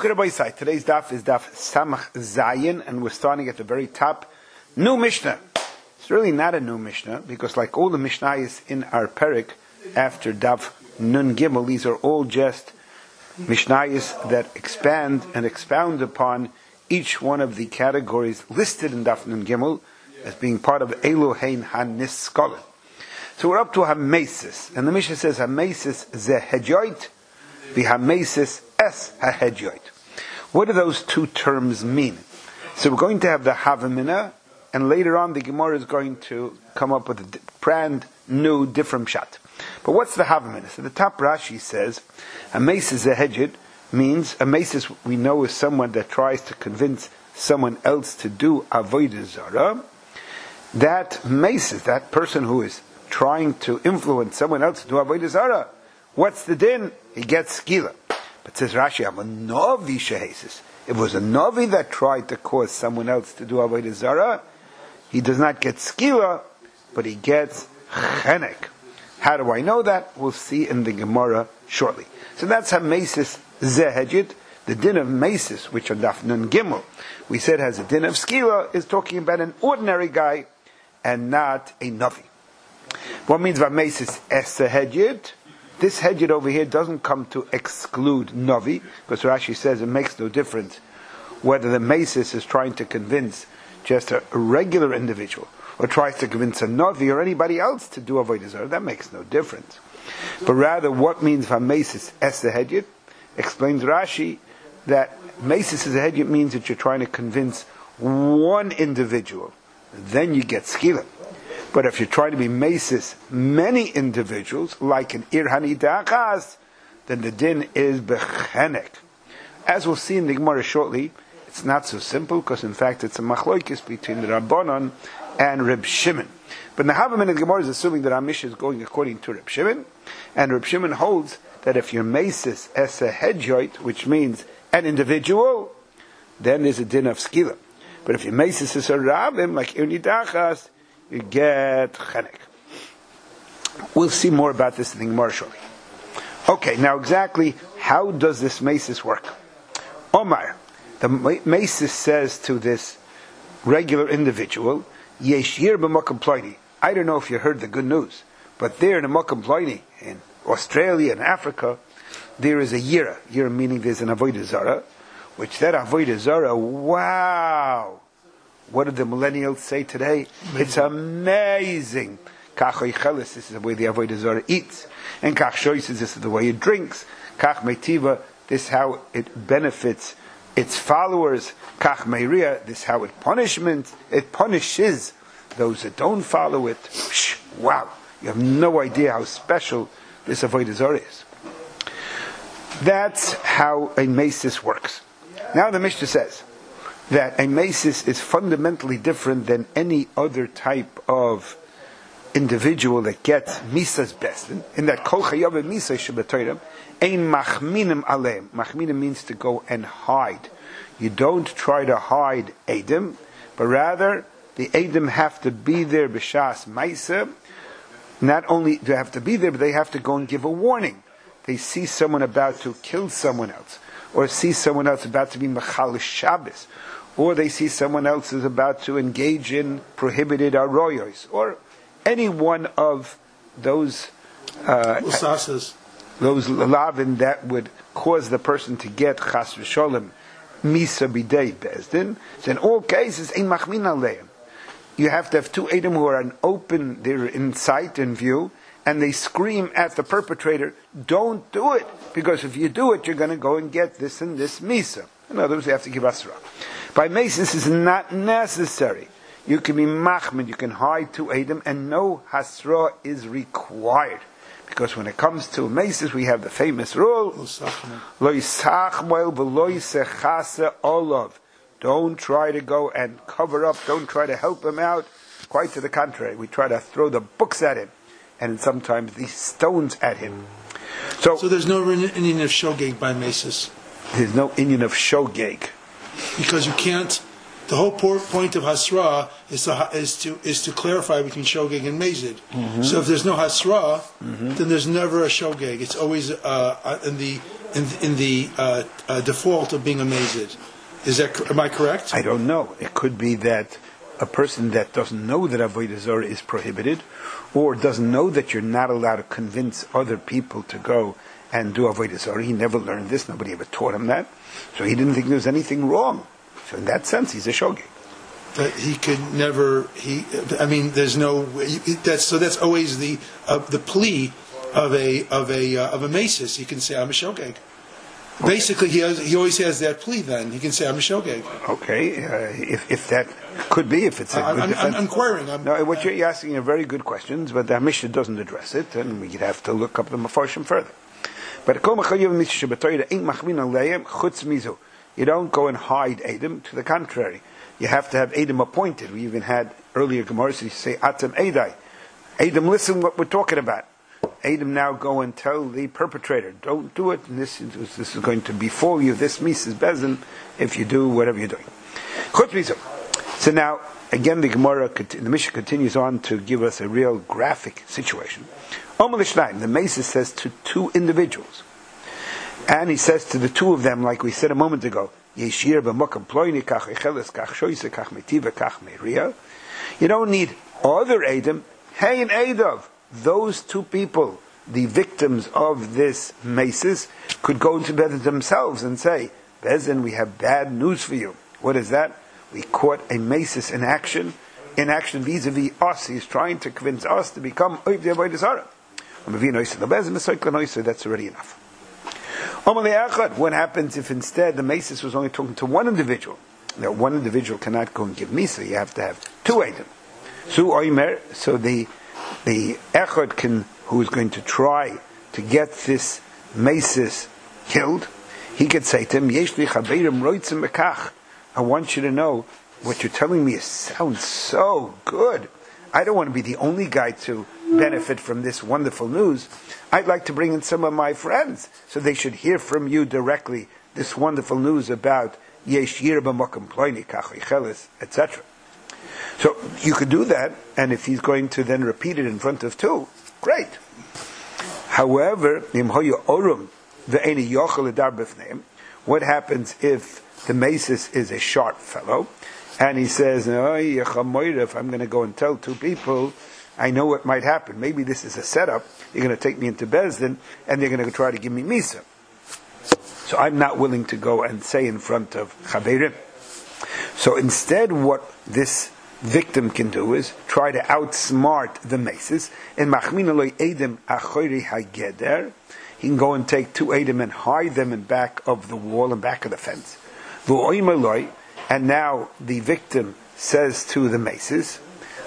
Okay, Rabbi Isai, today's daf is daf Samach Zayin, and we're starting at the very top. New Mishnah. It's really not a new Mishnah, because like all the Mishnayos in our Perik, after daf Nun Gimel, these are all just Mishnayos that expand and expound upon each one of the categories listed in daf Nun Gimel as being part of Elohein HaNiskolim. So we're up to Hamesis, and the Mishnah says Hamesis ze hedyoit, v'Hamesis es hahedyoit. What do those two terms mean? So we're going to have the Havamina, and later on the Gemara is going to come up with a brand new, different shot. But what's the Havamina? So the top Rashi says, Hamesis zehedyoit means, Hamesis we know is someone that tries to convince someone else to do avodah zara. That Mesis, that person who is trying to influence someone else to do avodah zara, what's the din? He gets skila. But says Rashi, I'm a novi shehesis. If it was a novi that tried to cause someone else to do avodah zara, he does not get skila, but he gets chenek. How do I know that? We'll see in the Gemara shortly. So that's Hamesis zehedyoit. The din of Mesis, which on Daf Nun Gimel we said has a din of skila, is talking about an ordinary guy and not a novi. What means Hamesis es zehedyoit? This hedyoit over here doesn't come to exclude novi, because Rashi says it makes no difference whether the Mesis is trying to convince just a regular individual or tries to convince a novi or anybody else to do avodah zarah. That makes no difference. But rather, what means Hamesis es zehedyoit? Explains Rashi that Mesis as a hedyoit means that you're trying to convince one individual, then you get skila. But if you're trying to be Mesis many individuals, like an irhani da'achas, then the din is bechenek. As we'll see in the Gemara shortly, it's not so simple, because in fact it's a machloikis between the Rabbanon and Reb Shimon. But in the Havamina, the Gemara is assuming that our Mishnah is going according to Reb Shimon, and Reb Shimon holds that if you're Mesis es a hedyoit, which means an individual, then there's a din of skila. But if you're Mesis es a rabim, like irhani da'achas, you get chenek. We'll see more about this in the Gemara shortly. Okay, now exactly how does this Mesis work? Omar, the Mesis says to this regular individual, Yeshir b'makom ploini. I don't know if you heard the good news, but there in the makom ploini, in Australia and Africa, there is a yira. Yira meaning there's an avodah zara, which that avodah zara, wow! What did the millennials say today? It's amazing. Kach oichelis, this is the way the avodah zara eats. And kach shoyses, this is the way it drinks. Kach meitiva, this is how it benefits its followers. Kach meiria, this is how it punishes those that don't follow it. Wow, you have no idea how special this avodah zara is. That's how a Mesis works. Now the Mishnah says that a Mesis is fundamentally different than any other type of individual that gets Misas Besdin, in that Kol Chayav Misa Shabbatayram, Ein Machminim Aleim. Machminim means to go and hide. You don't try to hide Edom, but rather the Edom have to be there b'shas Maisa. Not only do they have to be there, but they have to go and give a warning. They see someone about to kill someone else, or see someone else about to be Mechal Shabbos, or they see someone else is about to engage in prohibited aroyos, or any one of those those lavin that would cause the person to get chas v'sholem misa b'dei bezdin. So in all cases, ein machmin aleim. You have to have two Edom who are they're in sight and view, and they scream at the perpetrator, don't do it, because if you do it, you're going to go and get this and this misa. In other words, you have to give asra. By Mesis, this is not necessary. You can be machmid, you can hide to Edom, and no hasra is required. Because when it comes to Mesis, we have the famous rule, Lo yisachmoel v'lo yisechase olav. Don't try to go and cover up, don't try to help him out. Quite to the contrary, we try to throw the books at him, and sometimes the stones at him. So there's no Indian of shogeg by Mesis. There's no Indian of shogeg. Because you can't. The whole point of Hasra is to clarify between Shogeg and Mezid. Mm-hmm. So if there's no Hasra, then there's never a Shogeg. It's always in the in the default of being a mazid. Am I correct? I don't know. It could be that a person that doesn't know that avodah zarah is prohibited, or doesn't know that you're not allowed to convince other people to go and do avodah zarah. He never learned this. Nobody ever taught him that, so he didn't think there was anything wrong. So in that sense, he's a shogeg. But he could never. There's no. That's always the plea of a masis. He can say, "I'm a shogeg." Okay. Basically, he always has that plea. Then he can say, "I'm a shogeg." Okay, if that could be, if it's a good defense. I'm querying. No, what you're asking are very good questions, but the Mishnah doesn't address it, and we'd have to look up the Mefarshim further. But you don't go and hide Edom. To the contrary, you have to have Edom appointed. We even had earlier Gemara say, Atam Edai. Edom, listen what we're talking about. Edom, now go and tell the perpetrator, don't do it, and this is going to befall you, this Mises Bezin, if you do whatever you're doing. So now, again, the Mishnah continues on to give us a real graphic situation. The Mises says to two individuals, and he says to the two of them, like we said a moment ago, you don't need other Edom. Hey, an Edom. Those two people, the victims of this maces, could go into Bezin themselves and say, Bezin, we have bad news for you. What is that? We caught a maces in action vis-a-vis us. He's trying to convince us to become Oivdei Avodah Zarah. That's already enough. What happens if instead the maces was only talking to one individual? Now, one individual cannot go and give misa. You have to have two Edom. So the echad who is going to try to get this maces killed, he could say to him, I want you to know what you're telling me sounds so good. I don't want to be the only guy to benefit from this wonderful news. I'd like to bring in some of my friends so they should hear from you directly this wonderful news about yesh yir b'makom ploini kach icheles, etc. So you could do that, and if he's going to then repeat it in front of two, great. However, what happens if the maces is a sharp fellow, and he says, if I'm going to go and tell two people, I know what might happen. Maybe this is a setup. You're going to take me into Bezdin, and they're going to try to give me Misa. So I'm not willing to go and say in front of Chaverim. So instead, what this victim can do is try to outsmart the maces. And he can go and take two Edom and hide them in back of the wall and back of the fence. And now the victim says to the maces,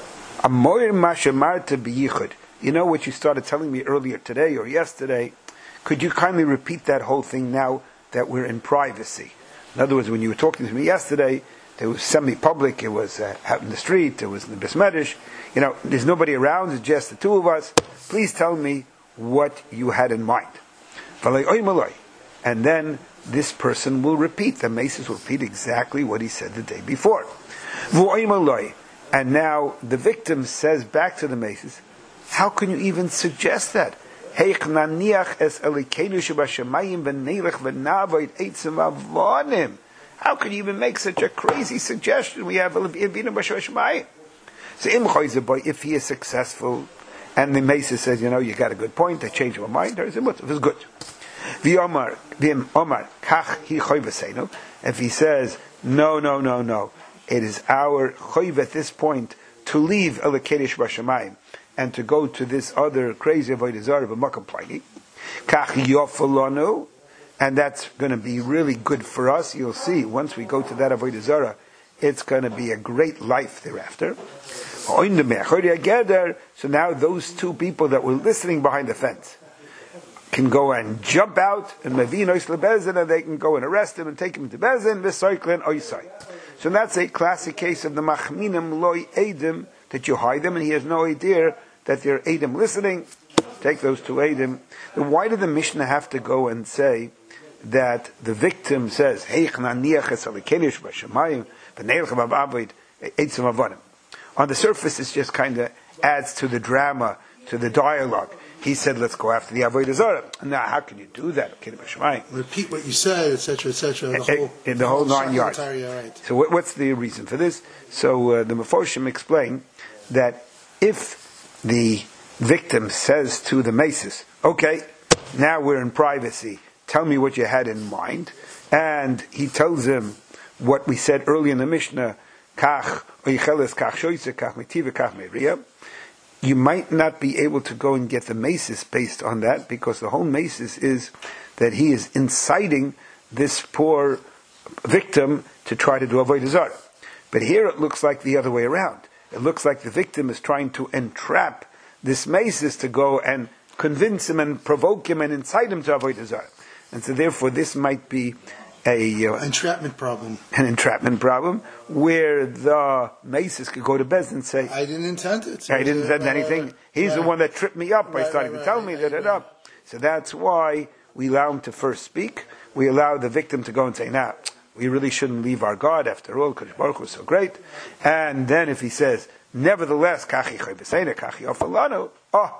you know what you started telling me earlier today or yesterday? Could you kindly repeat that whole thing now that we're in privacy? In other words, when you were talking to me yesterday, it was semi-public, it was out in the street, it was in the Besmedish. There's nobody around, it's just the two of us. Please tell me what you had in mind. And then this person will repeat, the maces will repeat exactly what he said the day before. And now the victim says back to the maces, how can you even suggest that? How can you even make such a crazy suggestion? We have so if he is successful, and the maces says, you got a good point, I changed my mind, it was good. If he says, no, it is our choiv at this point to leave Elikedesh Bashamayim and to go to this other crazy avodah zarah b'makom plini. Kach yofalonu, and that's going to be really good for us. You'll see once we go to that avodah zarah, it's going to be a great life thereafter. So now those two people that were listening behind the fence can go and jump out and and they can go and arrest him and take him to Bezin, v'soiklin oisai. So that's a classic case of the machminim loy edim, that you hide them and he has no idea that they're edim listening. Take those two edim. Then why did the Mishnah have to go and say that the victim says, on the surface it just kind of adds to the drama, to the dialogue. he said, let's go after the Avodah Zarah. Now, how can you do that? Repeat what you said, etc., etc. In the whole 9 yards. Right. So what's the reason for this? So the Meforshim explain that if the victim says to the maces, okay, now we're in privacy, tell me what you had in mind, and he tells him what we said earlier in the Mishnah, kach, oicheles, kach shoyse, kach metiva, kach meria, you might not be able to go and get the maces based on that, because the whole maces is that he is inciting this poor victim to try to do avodah zarah. But here it looks like the other way around. It looks like the victim is trying to entrap this maces to go and convince him and provoke him and incite him to avodah zarah. And so therefore this might be entrapment problem. An entrapment problem where the maces could go to Bezdin and say, I didn't intend it. I didn't intend anything. He's the one that tripped me up by starting to tell me that. So that's why we allow him to first speak. We allow the victim to go and say, nah, we really shouldn't leave our God. After all, Kadosh Baruch Hu is so great. And then if he says, nevertheless, kachi choy kachi ofalano,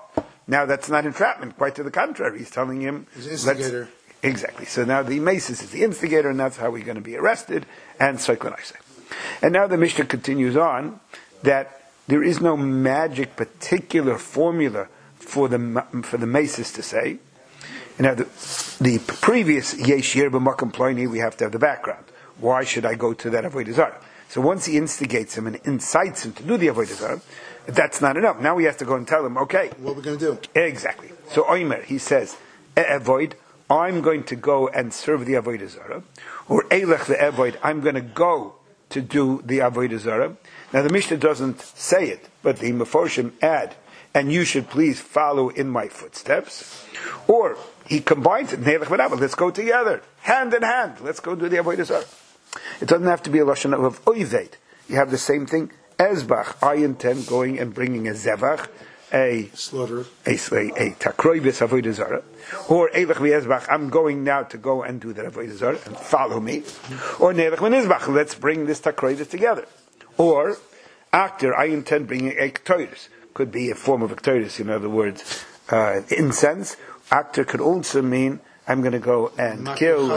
now that's not entrapment. Quite to the contrary. He's telling him, he's an instigator. Exactly. So now the maces is the instigator, and that's how we're going to be arrested, and Soiklan Aiseh. And now the Mishnah continues on that there is no magic particular formula for the maces to say. Now the previous Yesh Yerba Makam Ploini, we have to have the background. Why should I go to that Avodah Zarah? So once he instigates him and incites him to do the Avodah Zarah, that's not enough. Now he has to go and tell him, okay, what we're going to do. Exactly. So Omer, he says, avoid, I'm going to go and serve the Avodah Zarah, or Eilech ve'evoid, I'm going to go to do the Avodah Zarah. Now the Mishnah doesn't say it, but the Meforshim add, and you should please follow in my footsteps. Or he combines it, Neilech ve'evoid, let's go together, hand in hand, let's go do the Avodah Zarah. It doesn't have to be a lashon of oived. You have the same thing, ezbach, I intend going and bringing a zevach, a slaughter, a takroibis avodah zarah, or eilach v'ezbach, I'm going now to go and do that avodah zarah and follow me, or neilach v'ezbach, let's bring this takroibis together, or after I intend bringing a ktoiris, could be a form of ktoiris, in other words, incense. Actor could also mean I'm going to go and kill.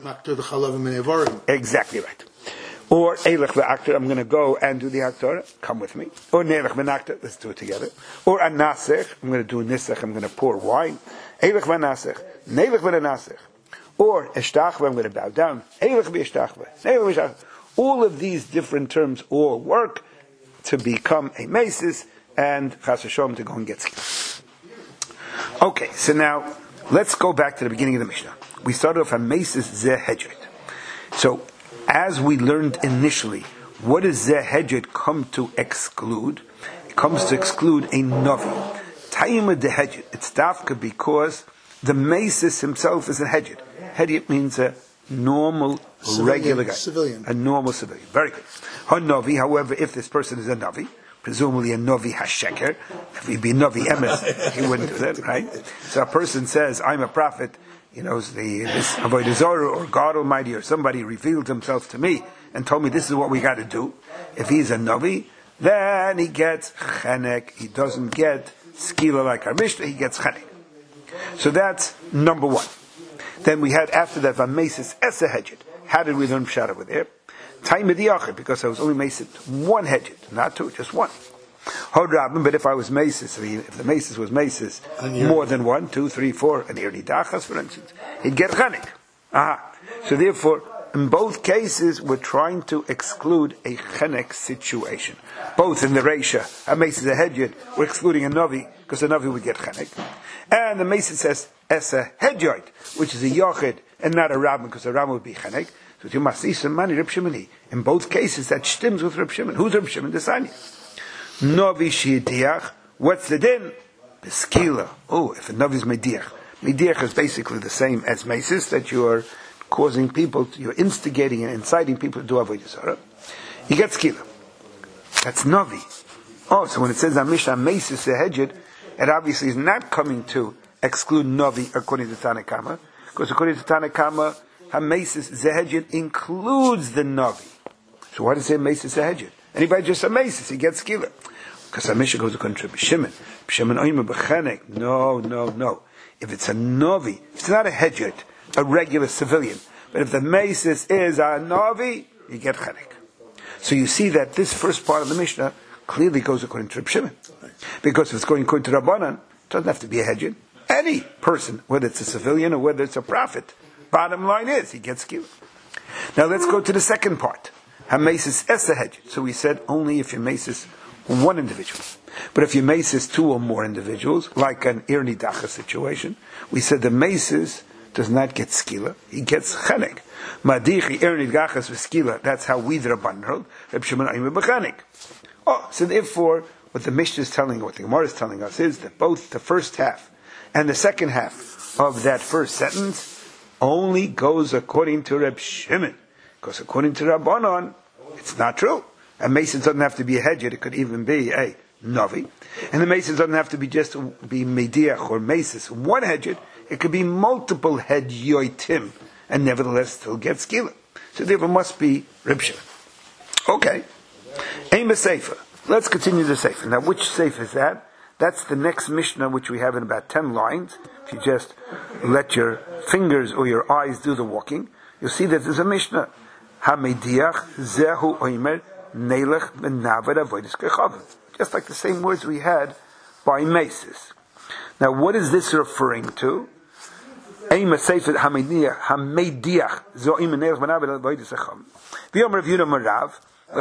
Exactly right. Or Eilech v'akter, I'm going to go and do the Haktorah, come with me. Or Neilech v'nakter, let's do it together. Or a Nasech, I'm going to do Nisech, I'm going to pour wine. Eilech v'nasech, Neilech v'nasech. Or Eshtachva, I'm going to bow down. Eilech v'eshtachva, Neilech v'eshtachva. All of these different terms all work to become a masis and Chas Hashem to go and get skilled. Okay, so now let's go back to the beginning of the Mishnah. We started off a masis zeh hedget. So, as we learned initially, what does Zehedget come to exclude? It comes to exclude a Navi. Taima de Hedget. It's dafka because the Masis himself is a Hedget. Hedget means a normal, regular guy. Civilian. A normal civilian. Very good. Navi, however, if this person is a Navi, presumably a Navi Hasheker, if he'd be Navi Emes, he wouldn't do that, right? So a person says, I'm a prophet, this Avodah Zarah or God Almighty or somebody revealed himself to me and told me this is what we got to do. If he's a Navi, then he gets Chenek. He doesn't get Skila like our Mishnah, he gets Chenek. So that's number one. Then we had after that Vamesis Esa Hedget. How did we learn Pshat over there? Time Mediachir, because I was only Mesis one Hedget, not two, just one. But if I was Mesis, if the Mesis was Mesis more than 1, 2, 3, 4, and Irni Dachas, for instance, he'd get Chanik. So therefore, in both cases, we're trying to exclude a Chanek situation. Both in the Reisha, a Mesis, a Hedjid, we're excluding a Navi, because a Navi would get Chanek. And the Mesis says, Esa Hedjid, which is a Yochid, and not a Rabbin, because a Rabbin would be Chanek. So you must see some money, Reb Shimoni. In both cases, that stims with Reb Shimon. Who's Reb Shimon? The Sanya. Novi shidiach. What's the din? Beskila. Oh, if a Novi is mediach. Mediach is basically the same as mesis, that you are causing people, you're instigating and inciting people to do avodah zarah. You get skila. That's Novi. Oh, so when it says Amisha mesis sehedjed, it obviously is not coming to exclude Novi according to Tanakama, because according to Tanakama, Hamesis zehedjed includes the Novi. So why does it say mesis sehedjed? Anybody just a mesis, he gets skila. Because our Mishnah goes according to Shimon. Shimon oimer b'chenek. No. If it's a novi, it's not a hedjit, a regular civilian. But if the mesis is a novi, you get chenek. So you see that this first part of the Mishnah clearly goes according to Reb Shimon. Because if it's going according to Rabbanan, it doesn't have to be a hedjit. Any person, whether it's a civilian or whether it's a prophet, bottom line is, he gets skila. Now let's go to the second part. Ha-mesis es a hedjit. So we said only if you mesis one individual. But if you mesis two or more individuals, like an ir nidacha situation, we said the mesis does not get skila, he gets chenek. Madichi ir nidachas v'skila, that's how we the Rabban hold. Reb Shimon oimer b'chenek. Oh, so therefore, what the Mishnah is telling, what the Gemara is telling us is that both the first half and the second half of that first sentence only goes according to Reb Shimon. Because according to Rabbanon, it's not true. A mason doesn't have to be a hedjit, it could even be a novi. And the mason doesn't have to be just be mediach or mesis, one hedjit, it could be multiple hedyoitim, and nevertheless still get skila. So therefore must be Reb Shimon. Okay. Aim a sefer. Let's continue the sefer. Now which sefer is that? That's the next Mishnah, which we have in about 10 lines. If you just let your fingers or your eyes do the walking, you'll see that there's a Mishnah. Ha-mediach zehu oimer nelech benavar avodas kechavim. Just like the same words we had by Mesis. Now what is this referring to? Aim a sefer ha-mediach zehu oimer nelech benavar avodas kechavim. V'yom Rav Yehuda Marav,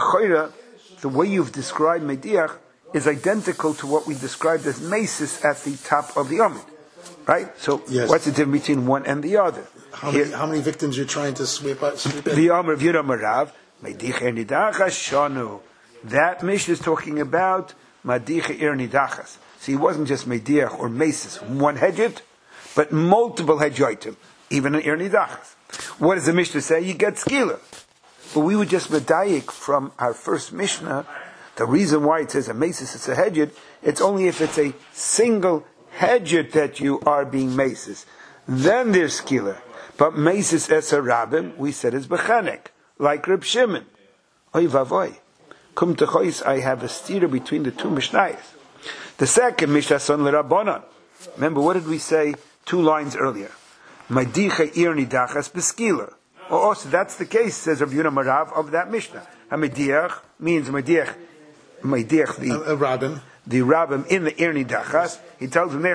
the way you've described mediach is identical to what we described as mesis at the top of the Amid. Right? So, yes. What's the difference between one and the other? How many victims you're trying to sweep in? The Amr of Yehuda Marav, Medicha Nidachas Shanu. That Mishnah is talking about Medicha Ir Nidachas. So he wasn't just Mediach or Mesis, one hedjit, but multiple hedjoitim, even an Ir Nidachas. What does the Mishnah say? You get skila. But we were just medayik from our first Mishnah. The reason why it says a mesis, it's a hedjit, it's only if it's a single hedjit that you are being mesis. Then there's skila. But mesis es a rabbim, we said is bechanek, like Reb Shimon. Oy vavoy. Kum techois, I have a steer between the two Mishnayos. The second Mishnah son l'Rabbanan. Remember, what did we say 2 lines earlier? Madicha ir nidachas beskila. Oh, so that's the case, says Rav Yehuda Marav of that Mishnah. Ha-mediach means mediach the rabbim. The rabbim in the Ir Nidachas. He tells them,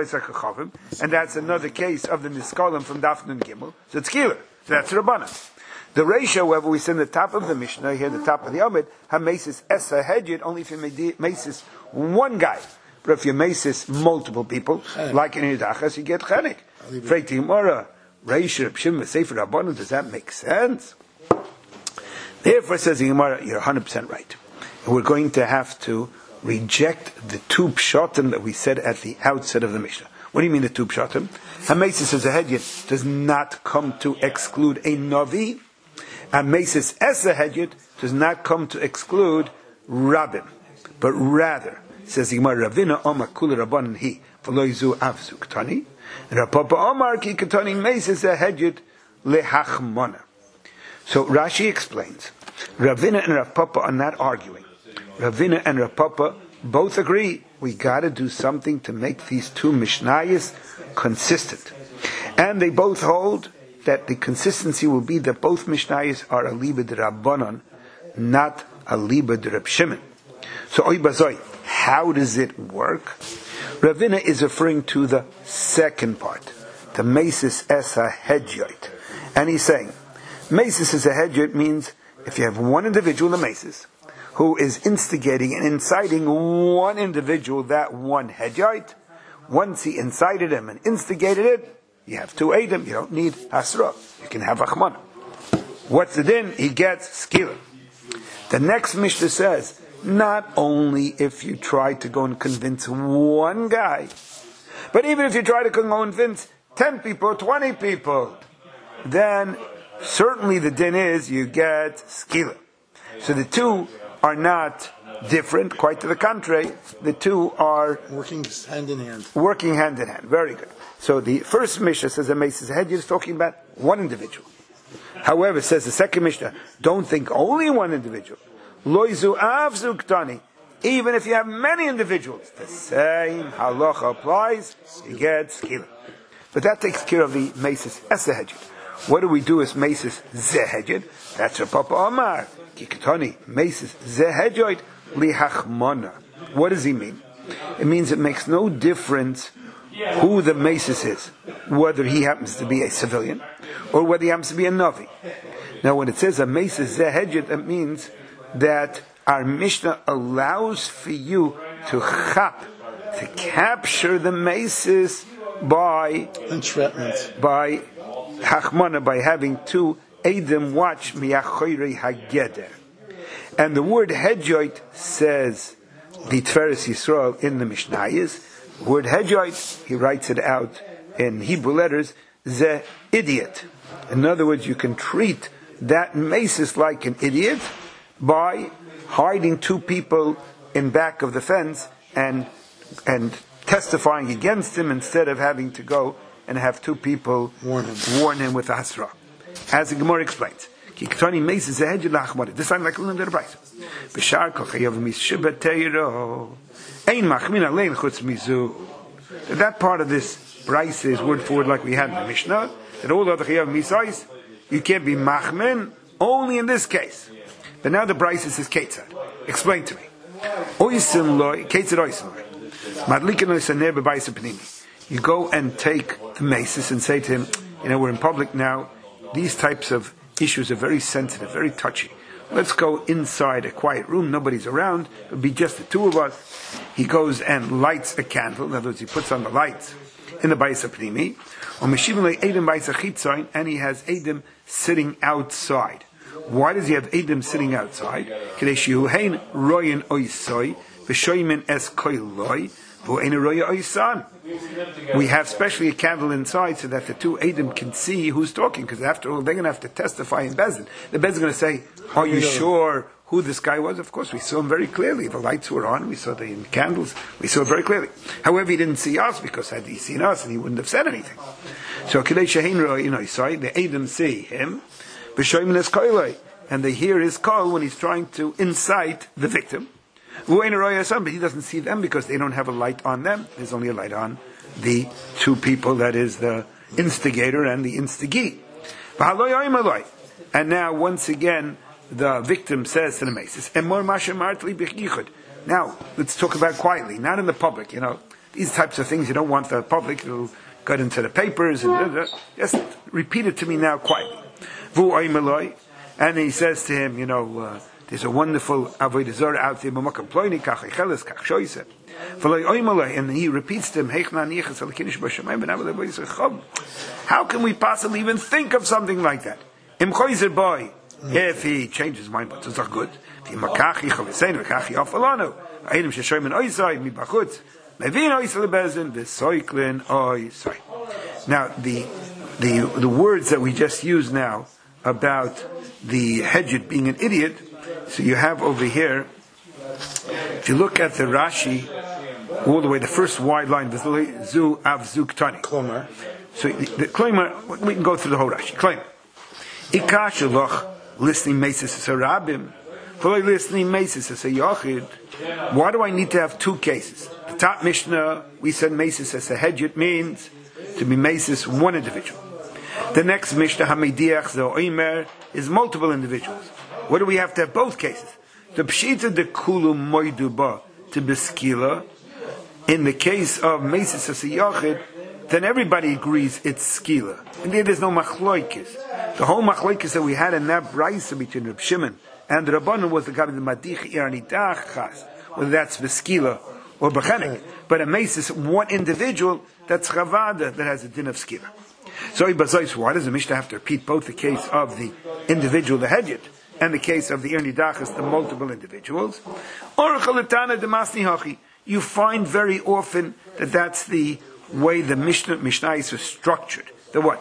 and that's another case of the Niskalim from Dafn and Gimel. So it's Kila. So that's Rabbanan. The ratio, however, we see in the top of the Mishnah, here at the top of the Amid, ha-mesis esa hedjit, only if you mesis one guy. But if you mesis multiple people, like in Nidachas, you get chenik. Freiti Gemara, Reish Reb Shimon Sefer Rabbanan, does that make sense? Therefore, says the Gemara, you're 100% right. And we're going to have to reject the 2 pshatim that we said at the outset of the Mishnah. What do you mean the 2 pshatim? Ha-mesis as a hedjit does not come to exclude a novi. Ha-mesis as a hedjit does not come to exclude rabbin. But rather, says the Gemara, Ravina Omar Kula Rabbanan Hi, V'loizu Avzu Ktani, and Rapapa Omar Ki Ktani Mesis a hedjit lehachmona. So Rashi explains, Ravina and Rav Papa are not arguing. Ravina and Rav Papa both agree we got to do something to make these 2 Mishnayos consistent. And they both hold that the consistency will be that both Mishnayos are a liba de Rabbanon, not a liba de Reb Shimon. So oy bazoi, how does it work? Ravina is referring to the second part, the mesis esa hedjot. And he's saying, mesis as a hedjot means if you have one individual, the mesis, who is instigating and inciting one individual, that one hedjot, once he incited him and instigated it, you have 2 eidim, you don't need hasra, you can have achmana. What's the din? He gets skila. The next Mishnah says, not only if you try to go and convince one guy, but even if you try to go and convince 10 people, 20 people, then certainly the din is you get skila. So the 2 are not different, quite to the contrary. The 2 are working hand in hand. Working hand in hand. Very good. So the first Mishnah says a mesis hedjit is talking about one individual. However, says the second Mishnah, don't think only one individual. Loizu avzu ktani. Even if you have many individuals, the same halacha applies, you get skila. But that takes care of the mesis esehedjed. What do we do as mesis zehedjed? That's what Papa Omar. Kikatoni, mesis zehedjed lihachmona. What does he mean? It means it makes no difference who the mesis is, whether he happens to be a civilian or whether he happens to be a navi. Now, when it says a mesis zehedjed, it means that our Mishnah allows for you to capture the mesis by entrapment, by hachmana, by having two edim watch miyachoyrei hageder. And the word hedjoit says the Tiferes Yisrael in the Mishnayos. The word hedjoit, he writes it out in Hebrew letters, ze idiot. In other words, you can treat that mesis like an idiot by hiding two people in back of the fence and testifying against him instead of having to go and have two people warn him with Asra. As the Gemara explains, this sounds like a little bit of price. That part of this price is word for word like we had in the Mishnah, that all other Chayav Misais, you can't be Machmin, only in this case. But now the price is Ketzad. Explain to me. You go and take the mesis and say to him, we're in public now, these types of issues are very sensitive, very touchy. Let's go inside a quiet room, nobody's around, it'll be just the two of us. He goes and lights a candle, in other words, he puts on the lights in the Bayis HaPnimi, and he has Edim sitting outside. Why does he have Edim sitting outside? We have specially a candle inside so that the two Edim can see who's talking, because after all, they're going to have to testify in Bezdin. The Bezdin is going to say, are you sure who this guy was? Of course, we saw him very clearly. The lights were on, we saw the candles, we saw it very clearly. However, he didn't see us, because had he seen us, and he wouldn't have said anything. So, the Edim see him, and they hear his call when he's trying to incite the victim. But he doesn't see them because they don't have a light on them. There's only a light on the two people, that is the instigator and the instigee. And now, once again, the victim says to the mesis, now, let's talk about quietly, not in the public, These types of things, you don't want the public to get into the papers. Just repeat it to me now quietly. And he says to him, there's a wonderful avodah zarah out there, and he repeats to him, how can we possibly even think of something like that? If he changes his mind, but it's not good. Now, the words that we just used now about the hedjed being an idiot, so you have over here, if you look at the Rashi, all the way, the first wide line, Zu Av Zuk Tani. So the Kloimer, we can go through the whole Rashi. Kloimer. Ikashalach, listening mesis as a rabbim, fully listening mesis as a yachid. Why do I need to have two cases? The top Mishnah, we said mesis as a hedjed means to be mesis one individual. The next Mishnah, Hamidiach Zo'imer, is multiple individuals. What do we have to have both cases? The Pshita de Kulu Moiduba to Beskila, in the case of Mesis as a Yachid, then everybody agrees it's Skila. And there's no Machloikis. The whole Machloikis that we had in that Braisa between Reb Shimon and the Rabbanon was the Gabi the Madich Irnidach Chas, whether that's Beskila or Bechenek. But a Mesis, one individual, that's Chavada, that has a din of Skila. So, why does the Mishnah have to repeat both the case of the individual, the Hedjit, and the case of the Irnidachas, the multiple individuals? You find very often that that's the way the Mishnah is structured. The what?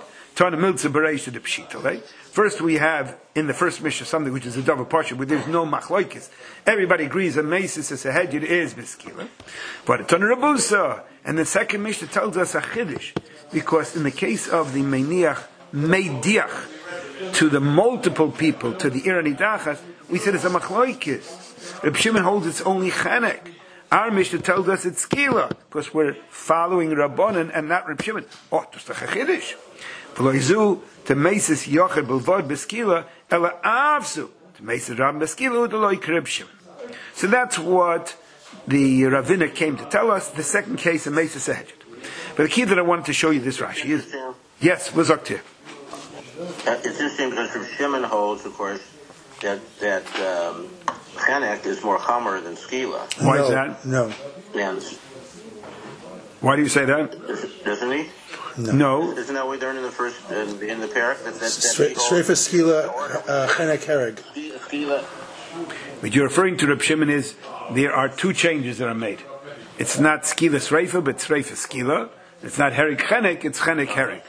First we have, in the first Mishnah, something which is a double portion, where there's no machloikis. Everybody agrees that Mesis as a Hedjit is Beskila. But it's on Rabusa. And the second Mishnah tells us a Chiddush, because in the case of the Meniach Mediach, to the multiple people, to the Ir Nidachas, we said it's a machloikis. Reb Shimon holds it's only Chanek. Our Mishnah tells us it's Skila, because we're following Rabbanan and not Reb Shimon. Oh, it's the Chachidish. V'loizu, to Mesis Yochad Belvod Beskila, Ela Avsu, to Mesis Ram Beskila, Udeloi Reb Shimon. So that's what the Ravina came to tell us, the second case in Mesis Ehejit. But the key that I wanted to show you this Rashi is, yes, Lazaktir. It's interesting because Reb Shimon holds, of course, that Chenek is more Chomer than Skila. Why is that? No. And why do you say that? Doesn't he? No. Isn't that what we learned in the first in the parak? Streifa Skila, Chenek Hereg. Skila. What you're referring to, Reb Shimon, is there are two changes that are made. It's not Skila Sreifa, but Sreifa Skila. It's not Hereg Chenek, it's Chenek Hereg.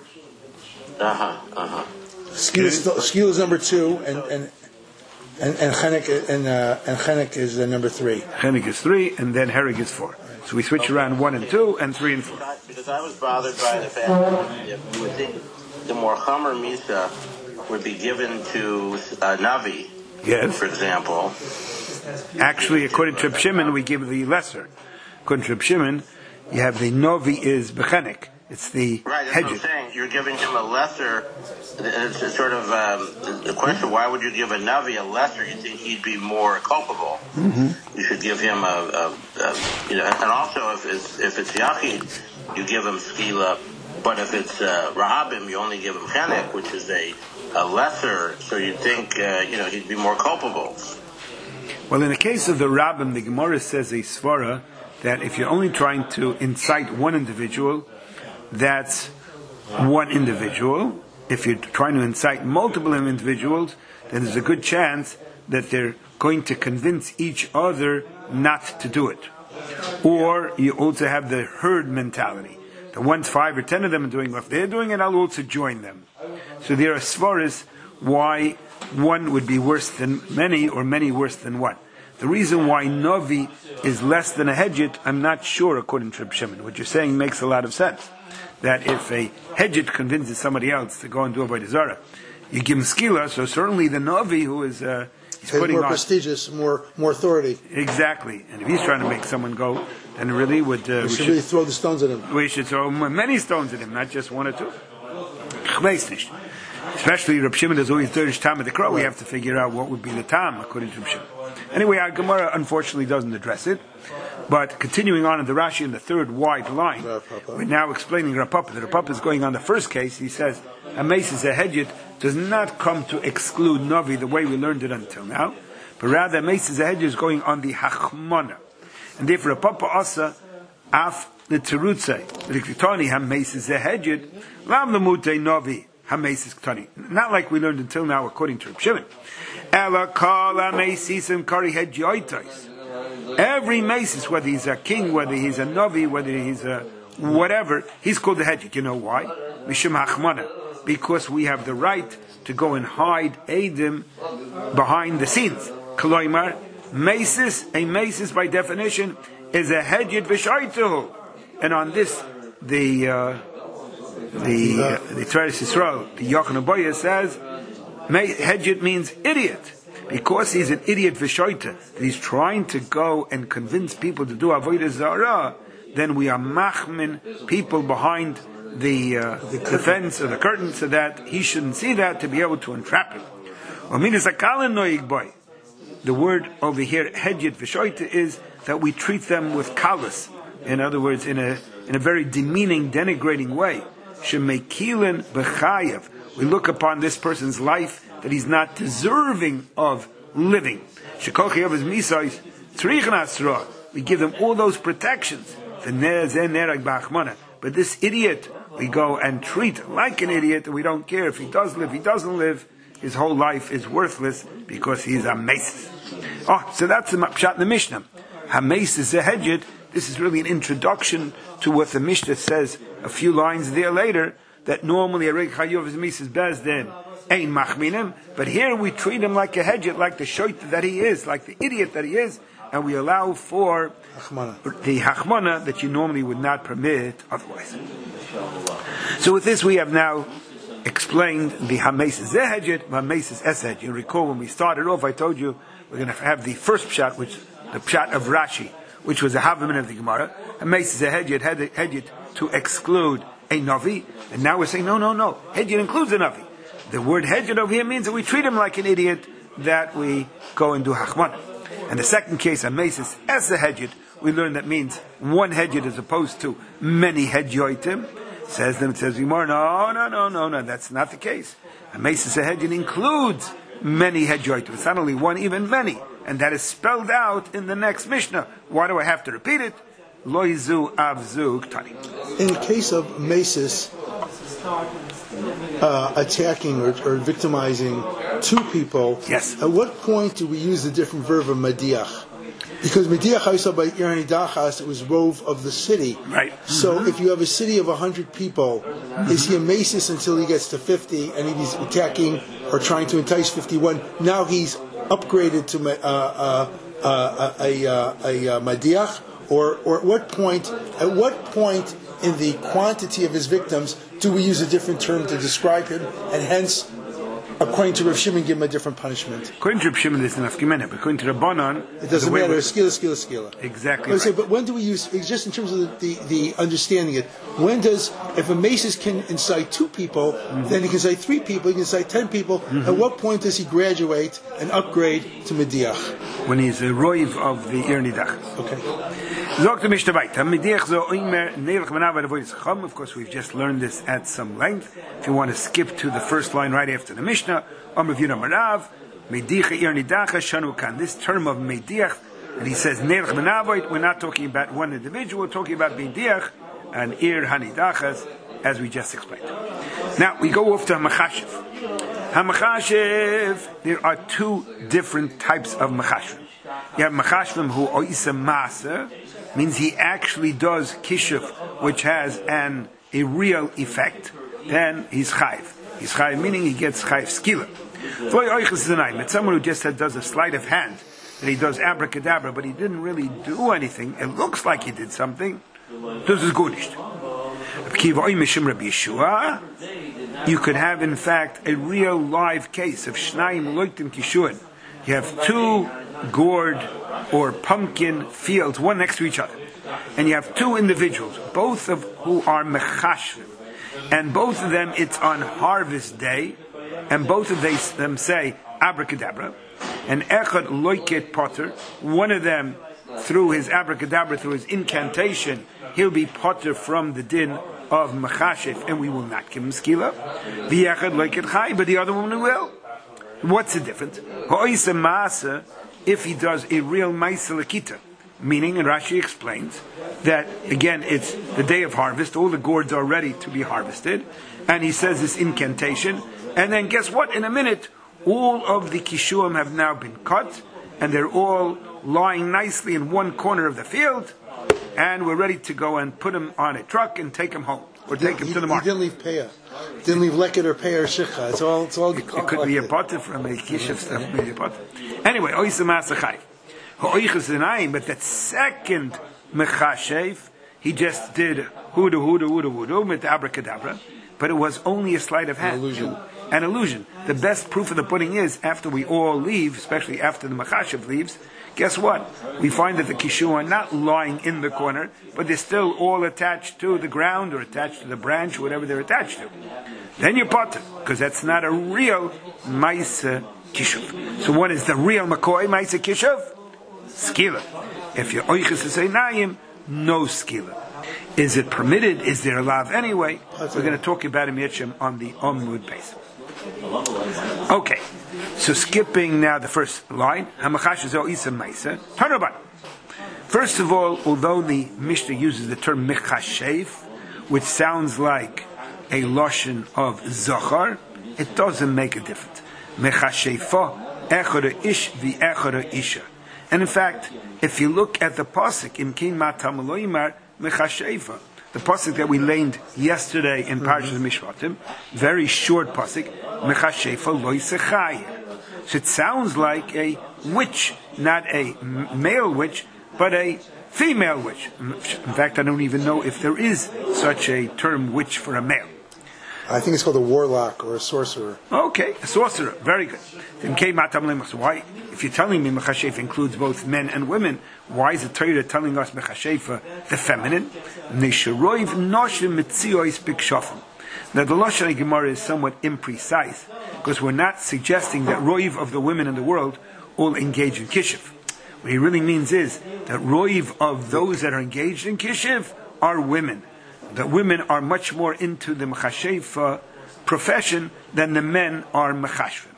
Skila is number 2, and Chenek is number 3. Chenek is 3, and then Hereg is 4. So we switch around 1 and 2, and 3 and 4. Because I was bothered by the fact that you would think the more Chomer Misa would be given to Navi, yes, for example. Actually, according to Reb Shimon, we give the lesser. According to Reb Shimon, you have the Novi is Bechenek. It's the right, that's what I'm Hedget. saying. You're giving him a lesser. It's a sort of the question: why would you give a Navi a lesser? You think he'd be more culpable? Mm-hmm. You should give him and also if it's Yachid, you give him Skila. But if it's Rahabim, you only give him Chenek, which is a lesser. So you'd think he'd be more culpable. Well, in the case of the Rabbim, the Gemara says a svara that if you're only trying to incite one individual, that's one individual. If you're trying to incite multiple individuals, then there's a good chance that they're going to convince each other not to do it. Or you also have the herd mentality. The once 5 or 10 of them are doing it, if they're doing it, I'll also join them. So there are svaras why one would be worse than many, or many worse than one. The reason why Novi is less than a Hedjit, I'm not sure, according to Reb Shimon. What you're saying makes a lot of sense. That if a Hedjit convinces somebody else to go and do Avodah Zarah, you give him Skila, so certainly the Novi who is he's putting more on prestigious, more authority. Exactly. And if he's trying to make someone go, then really we should really throw the stones at him. We should throw many stones at him, not just 1 or 2. Especially Reb Shimon is always Derish Tam of the Crow. We have to figure out what would be the Tam according to Reb Shimon. Anyway, our Gemara unfortunately doesn't address it. But continuing on in the Rashi in the third wide line, we're now explaining Rav Papa. The Rav Papa is going on the first case. He says, a Mesis Ehejit does not come to exclude Novi the way we learned it until now, but rather Mesis Ehejit is going on the Hachmana. And therefore Rav Papa Asa, Af the Terutze, the Ktani HaMesis Ehejit, Lam Lamute Novi HaMesis Ktani. Not like we learned until now according to Reb Shimon. Ela Kala Mesis and Kari Hedjoitais. Every Mesis, whether he's a king, whether he's a Novi, whether he's a whatever, he's called the Hedjit. You know why? Mishum Hachmana. Because we have the right to go and hide Eidim behind the scenes. Koloimar, Mesis, a Mesis by definition, is a Hedjit V'shaituhu. And on this, the Tzeres Yisrael, the Yochanan Boya says, Hedjit means idiot. Because he's an idiot v'shoita, he's trying to go and convince people to do avodah zarah, then we are machmin people behind the fence or the curtain, so that he shouldn't see that, to be able to entrap him. The word over here, hedjit v'shoita, is that we treat them with kalas. In other words, in a very demeaning, denigrating way. Shemekilin b'chayev. We look upon this person's life that he's not deserving of living. We give them all those protections. But this idiot, we go and treat like an idiot, and we don't care if he does live, he doesn't live. His whole life is worthless because he's a mesis. Oh, so that's the pshat in the Mishnah. Ha-mesis zehedjit. This is really an introduction to what the Mishnah says a few lines there later, that normally a reg chayuv is mesis bezdin. Ein machminim, but here we treat him like a hedjit, like the shoit that he is, like the idiot that he is, and we allow for the hachmana that you normally would not permit otherwise. So with this we have now explained explained the Hamesis Zehedjit, Hamesis Esed. You recall when we started off, I told you we're going to have the first pshat, which the pshat of Rashi, which was a Havamin of the Gemara. Hamesis Zehedjit had Hedjit to exclude a Navi, and now we're saying no. Hedjit includes a Navi. The word Hedjit over here means that we treat him like an idiot, that we go and do Hachman. And the second case, Hamesis Esed, we learn that means one Hedjit as opposed to many Hedjoitim. Says Gemara, no, that's not the case. A Mesis Hedjit includes many Hedjoitim. It's not only one, even many. And that is spelled out in the next Mishnah. Why do I have to repeat it? Loizu avzu ktani. In the case of Mesis attacking or victimizing two people, yes. At what point do we use the different verb of Madiach? Because Mediach Haisa by Irani Dachas, it was rove of the city. Right. So if you have a city of 100 people, is he a masis until he gets to 50 and he's attacking or trying to entice 51? Now he's upgraded to a Mediach? Or at what point in the quantity of his victims do we use a different term to describe him, and hence, according to Rav Shimon, give him a different punishment? According to Rav Shimon, there's enough gemena, but according to Rabbanan, it doesn't matter. Skila. Exactly. Right. But when do we use? Just in terms of the understanding it, when does, if a maces can incite two people, then he can incite three people, he can incite 10 people. At what point does he graduate and upgrade to Mediach? When he's a roiv of the Irni Dachas. Okay. Of course, we've just learned this at some length. If you want to skip to the first line right after the Mishnah, this term of Mediach, and he says, we're not talking about one individual, we're talking about Mediach and Ir Hanidachas, as we just explained. Now, we go off to Machashiv. HaMachashiv, there are two different types of Machashivim. You have Machashivim who Oisa Masa, means he actually does Kishuf, which has a real effect, then he's Chayiv. He's Chayiv, meaning he gets Chayiv Skila. It's someone who just does a sleight of hand, that he does abracadabra, but he didn't really do anything. It looks like he did something. This is good. You could have, in fact, a real live case of Shnayim Loitim Kishuin. You have two gourd or pumpkin fields, one next to each other. And you have two individuals, both of who are Mechashvim. And both of them, it's on harvest day. And both of them say abracadabra. And Echad Loiket Potter, one of them, through his abracadabra, through his incantation, he'll be Potter from the din of Mechashif, and we will not give him skila. The Echad Loiket Chai, but the other one we will. What's the difference? Ha'isa Maasa, if he does a real Maisa Lakita, meaning, and Rashi explains, that again, it's the day of harvest, all the gourds are ready to be harvested, and he says this incantation, and then guess what? In a minute, all of the kishuim have now been cut, and they're all lying nicely in one corner of the field, and we're ready to go and put them on a truck and take them home, or take them to the market. He didn't leave Peah. Didn't leave Leket or Peah or Shikha. It's all it could be a potter from a kishuv stuff, maybe a potter. Anyway, Oisa Masachai. But that second Mechashev, he just did hudu with abracadabra, but it was only a sleight of hand. An illusion. The best proof of the pudding is, after we all leave, especially after the Mechashev leaves, guess what? We find that the kishu are not lying in the corner, but they're still all attached to the ground or attached to the branch, whatever they're attached to. Then you're potter, because that's not a real Maisa Kishuv. So what is the real McCoy Maisa Kishuv? Skila. If you're oiches to say nayim, no skila. Is it permitted? Is there a lav anyway? We're going to talk about him Yitchem on the Omud base. Okay, so skipping now the first line. First of all, although the Mishnah uses the term Mechashev, which sounds like a lashon of Zachar, it doesn't make a difference. Mechashefa echora ish v'echora isha. And in fact, if you look at the pasuk in Kin Matam Loimar Mechashefa, the pasuk that we learned yesterday in Parshas Mishpatim, very short pasuk, Mechashefa loisechai. So it sounds like a witch, not a male witch, but a female witch. In fact, I don't even know if there is such a term witch for a male. I think it's called a warlock or a sorcerer. Okay, a sorcerer. Very good. So why, if you're telling me mechashef includes both men and women, why is the Torah telling us mechashef the feminine? Now the Lashon Gemara is somewhat imprecise because we're not suggesting that roiv of the women in the world all engage in kishiv. What he really means is that roiv of those that are engaged in kishiv are women. The women are much more into the mechashef profession than the men are mechashvim.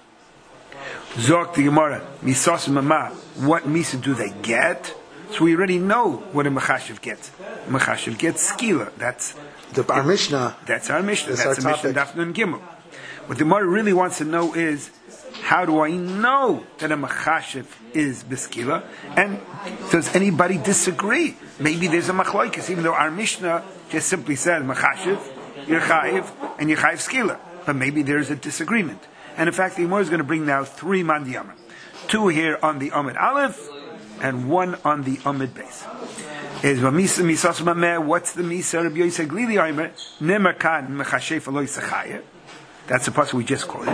Zok the Gemara, misas mama, what misa do they get? So we already know what a mechashev gets. A mechashev gets skila. That's our Mishnah. That's our Mishnah. That's a our Mishnah Daf Nun Gimel. What the Gemara really wants to know is, how do I know that a mechashev is beskila? And does anybody disagree? Maybe there's a machlokes, even though our Mishnah just simply says mechashev, you're chayiv, and you're chayiv skila. But maybe there's a disagreement. And in fact, the Gemara is going to bring now 3 mandiyamah. 2 here on the Amid Aleph, and 1 on the Amid base. Is what's the Misa? Rabbi Yosef Glili Aimer, Nemer Kan Mechashef Eloi Sechaya. That's the pasuk we just quoted.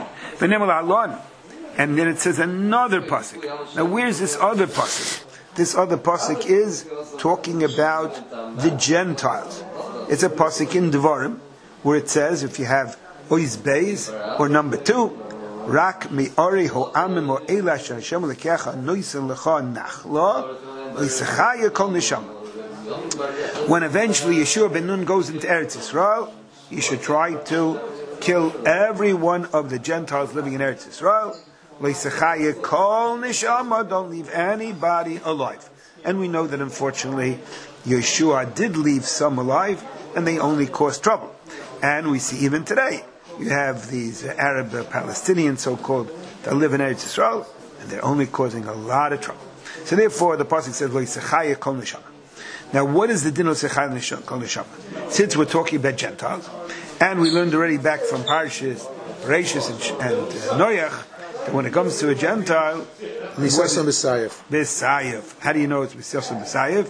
And then it says another pasuk. Now where's this other pasuk? This other pasuk is talking about the Gentiles. It's a pasuk in Devarim where it says, if you have Oiz Beis or number 2, Rak mi'ari ho'amim or ela sh'Hashem lekecha noisen lecha nachla le'sechaya kol neshama. When eventually Yeshua ben Nun goes into Eretz Yisrael, you should try to kill every one of the Gentiles living in Eretz Yisrael. Le'sechaya kol neshama, don't leave anybody alive. And we know that unfortunately Yeshua did leave some alive, and they only caused trouble. And we see even today, you have these Arab Palestinians, so-called, that live in Eretz Yisrael, and they're only causing a lot of trouble. So therefore, the pasuk says, "Lo yisechaya kol neshama." Now, what is the din of sechaya kol neshama? Since we're talking about Gentiles, and we learned already back from Parshas, Bereshis, and Noach, that when it comes to a Gentile, Misasa B'Sayev. How do you know it's Misasa B'Sayev?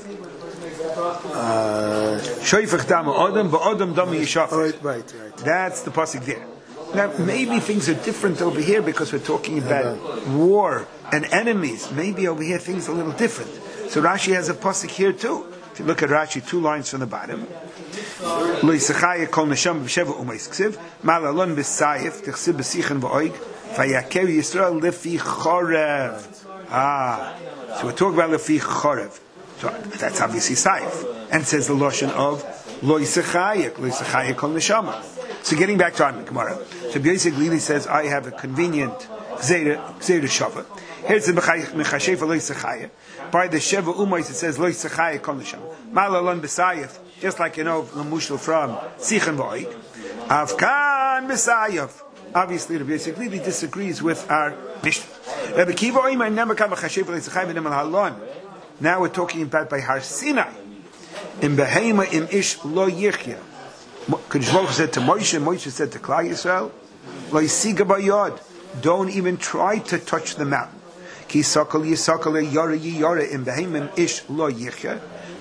Shoifach dam Adam, ba'Adam dam yishafach. Right. That's the pasuk there. Now, maybe things are different over here because we're talking about war and enemies. Maybe over here things are a little different. So Rashi has a pasuk here too. If you look at Rashi, 2 lines from the bottom. Lo yisachaya kol neshama b'sheva u'meis ksiv, ma'lalon b'sayif, tichsib b'sichen v'oig, vayakev Yisrael lefi chorev. So we're talking about lefi chorev. So that's obviously Saif. And it says the Lashon of Lo Yisachaya Kol Neshama. So getting back to our Gemara. So B'Yosef Glili says, I have a convenient Gzeira Shava. Here's the Mechashef Lo Yisachaya. By the Sheva Umois it says Lo Yisachaya Kol Neshama. Ma'lalon B'Sayef, just like you know Lamushal from Sichen V'Oig. Avkan B'Sayef. Obviously, Rabbi Yosef Glili disagrees with our Mishnah. Rabbi Kiva Oimar Nemer Kan Mechashef Lo Yisachaya V'Nemal Halon. Now we're talking about by Har Sinai. In Behema im Ish Lo Yichya. Kodesh Baruch said to Moshe said to Klal Yisrael, Lo Yisiga Bayod. Don't even try to touch the mountain. Ki Sakal Yisakal Yara Yara in Behema im Ish Lo Yichya.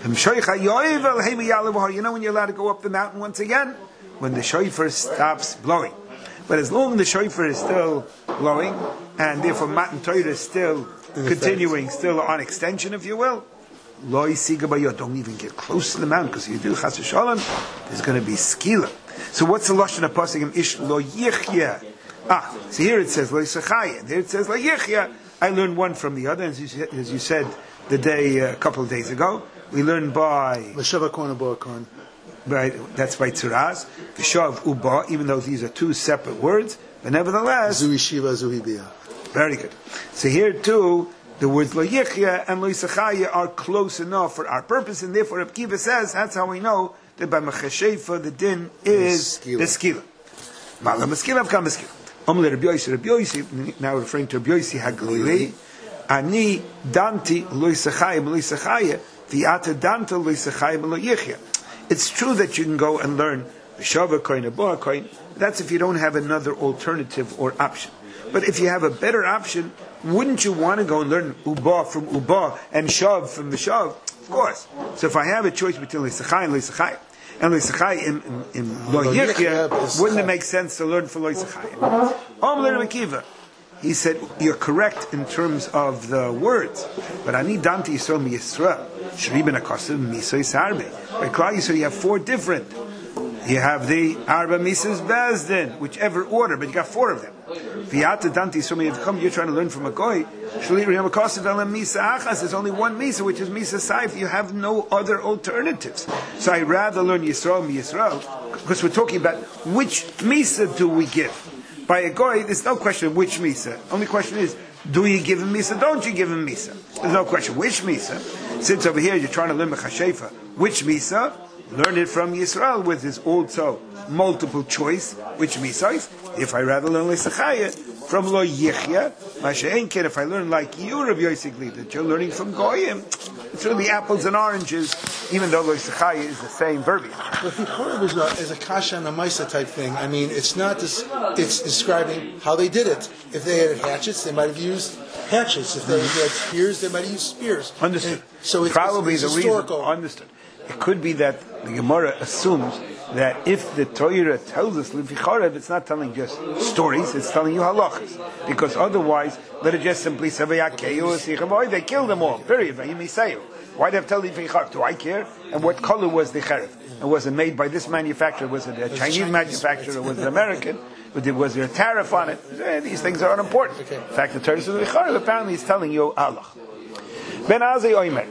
You know when you're allowed to go up the mountain once again? When the shofar stops blowing. But as long as the shofar is still blowing, and therefore Matan Torah is still continuing, still on extension, if you will, Lo Yisiga Bayot, don't even get close to the mountain, because if you do Chas v'Shalom, there's going to be skila. So what's the Lashon of Pasuk Ish Lo Yichya? So here it says Lo Yisachaya, there it says Lo Yichya. I learned one from the other, as you said a couple of days ago. We learned by Right, that's by Tzuraz, Vishav Uba, even though these are 2 separate words, but nevertheless, Zui Shiva, Zui Bia. Very good. So here too, the words Lo Yichya and Lo Yisachaya are close enough for our purpose, and therefore Reb Kiva says that's how we know that by Mechashefa the din is the skila. Ma'ala Meskila Avkam Meskila. Omle Reb Yosef, now referring to Reb Yosef Haglili, Ani Danti Lo Yisachaya Lo Yisachaya, V'ata Danta Lo Yisachaya Lo Yichya. It's true that you can go and learn Shava Koin, Aboa Koin. That's if you don't have another alternative or option. But if you have a better option, wouldn't you want to go and learn Uba from Uba and Shav from the Shav? Of course. So if I have a choice between Lisachai and Lisachai, and Leisachai in Lo Yichya, wouldn't it make sense to learn for Leisachai? He said, you're correct in terms of the words, but Ani Damti Yisrael Mi Yisrael, Shriben HaKosev Miso Yisarbe. By Klal Yisrael, you have four different. You have the Arba Misas Bezdin, whichever order, but you got four of them. V'yata Damti Yisrael Mi Yivcham, you're trying to learn from a Goy, Shli Riyam HaKosev Elam Misa Achas, there's only one Misa, which is Misa Saif. You have no other alternatives. So I'd rather learn Yisrael Mi Yisrael, because we're talking about which Misa do we give. By a goy, there's no question of which misa. Only question is, do you give him misa? Don't you give him misa? There's no question which misa. Since over here you're trying to learn mechashefa, which misa? Learn it from Yisrael with his also multiple choice. Which misa? If I rather learn Leisachaya from Lo Yichya, Masha'enken, if I learn like you, Rabbi Yosef, that you're learning from goyim, it's really apples and oranges, even though Leisachaya is the same verbiage. But Fichor is a kasha and a maisa type thing. I mean, it's not this. It's describing how they did it. If they had hatchets, they might have used hatchets. If they had spears, they might have used spears. Understood. So it's probably it's the historical. reason. Understood. It could be that the Gemara assumes that if the Torah tells us Lefichorev, it's not telling just stories; it's telling you halachas. Because otherwise, let it just simply say they killed them all. Period. Why do they have to tell Lefichorev? Do I care? And what color was the cherev? And was it made by this manufacturer? Was it a Chinese manufacturer? Was it American? Was there a tariff on it? These things are unimportant. In fact, the Torah says Lefichorev apparently is telling you halach. Ben Azai Oimer.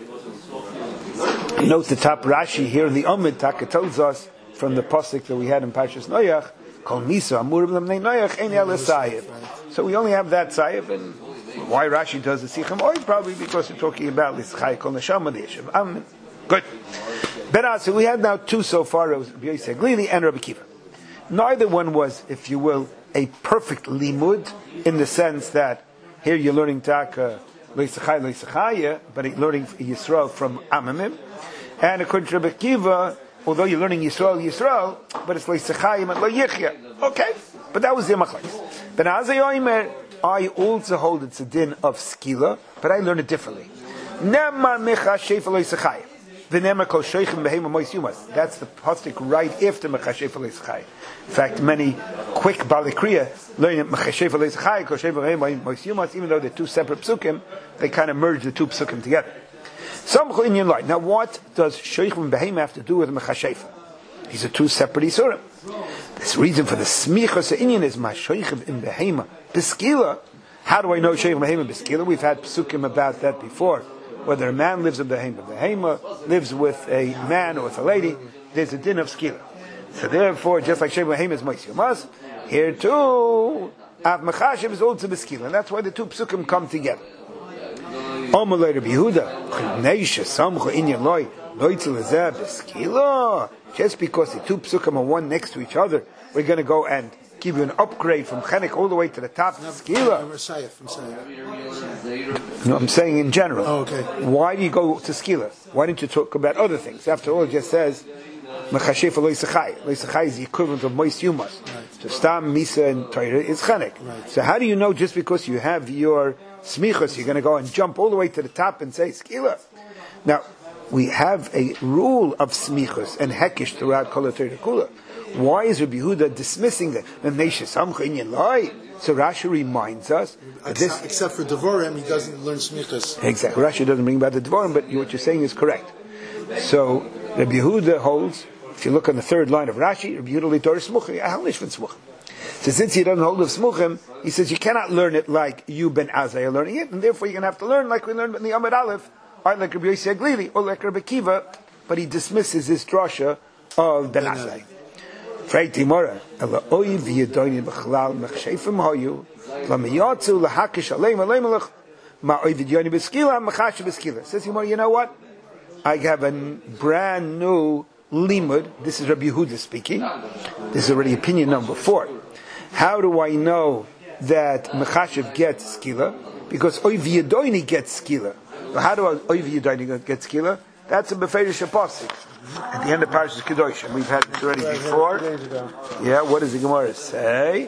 Note the top Rashi here in the Amid Taka tells us from the pasuk that we had in Parshas Noach, Kol Misa Amur B'Lemnei Noach Ein Ela Sayif. So we only have that Sayif, and why Rashi does the Sichem Oy? Probably because we're talking about Lischai Kol Neshama the Yeshiv. Amen. Good. So we had now two so far. It was Rabbi Yosef Glili and Rabbi Kiva. Neither one was, if you will, a perfect limud in the sense that here you're learning Taka Leisachaya, but learning Yisrael from Amamim. And according to Rabbi Kiva, although you're learning Yisrael, but it's Leisachayim and Lo Yichya. Okay, but that was the Machlais. But Azay Oimer, I also hold it's a din of Skila, but I learn it differently. Nemar Mechashefa Leisachayim. V'nemar Kol Shoichim Behema Mois Yumas. That's the pasuk right after Mechashefa Leisachayim. In fact, many quick Balikriya learn it Mechashefa Leisachayim, Kol Shoichim Behema Mois Yumas, even though they're two separate psukim, they kind of merge the two psukim together. Now, what does Shoichim Behema have to do with Mechashefa? These are two separate Isurim. This reason for the Smichos Inyan is Ma Shoichim in Behema Beskila. How do I know Shoichim Behema Beskila? We've had psukim about that before. Whether a man lives in Behema lives with a man or with a lady, there's a din of Skila. So therefore, just like Shoichim Behema is Mois Yumas, here too, Av Mechashev is also Beskila. And that's why the two psukim come together. Just because the two psukim are one next to each other, we're going to go and give you an upgrade from chenek all the way to the top of skila. No, I'm saying in general. Oh, okay. Why do you go to skila? Why don't you talk about other things? After all, it just says mechashefa lo yisachai. Lo yisachai is the equivalent of mois yumas. So stam, misa, and Torah is chenek. Right. So how do you know just because you have your smichos, you're going to go and jump all the way to the top and say skila? Now, we have a rule of smichos and hekish throughout Kol HaTorah Kula. Why is Rabbi Yehuda dismissing that? So Rashi reminds us that this, except for Devorim, he doesn't learn smichos. Exactly. Rashi doesn't bring about the Devorim, but what you're saying is correct. So Rabbi Yehuda holds, if you look on the third line of Rashi, Rabbi Yehuda litor smuchim, ahalish von smuchim. So since he doesn't hold of smuchim, he says you cannot learn it like you Ben Azai are learning it, and therefore you're going to have to learn like we learned in the Amud Aleph, or like Rabbi Yosef Glili, or like Rabbi Kiva, but he dismisses his drasha of Ben Azai. Freit Timora, ela oiv yedoini b'chlal mechshefim hoyu, lamiyatzu lahakish aleim aleim ma oiv yedoini b'skila, mechash b'skila. Says Timora, you know what? I have a brand new limud. This is Rabbi Yehuda speaking. This is already opinion number 4. How do I know that mechashiv gets skila? Because oiv yedoini gets skila. How do oiv yedoini get skila? That's a beferish pasuk. At the end of Parashas Kedoshim, we've had this already before. Yeah, what does the Gemara say?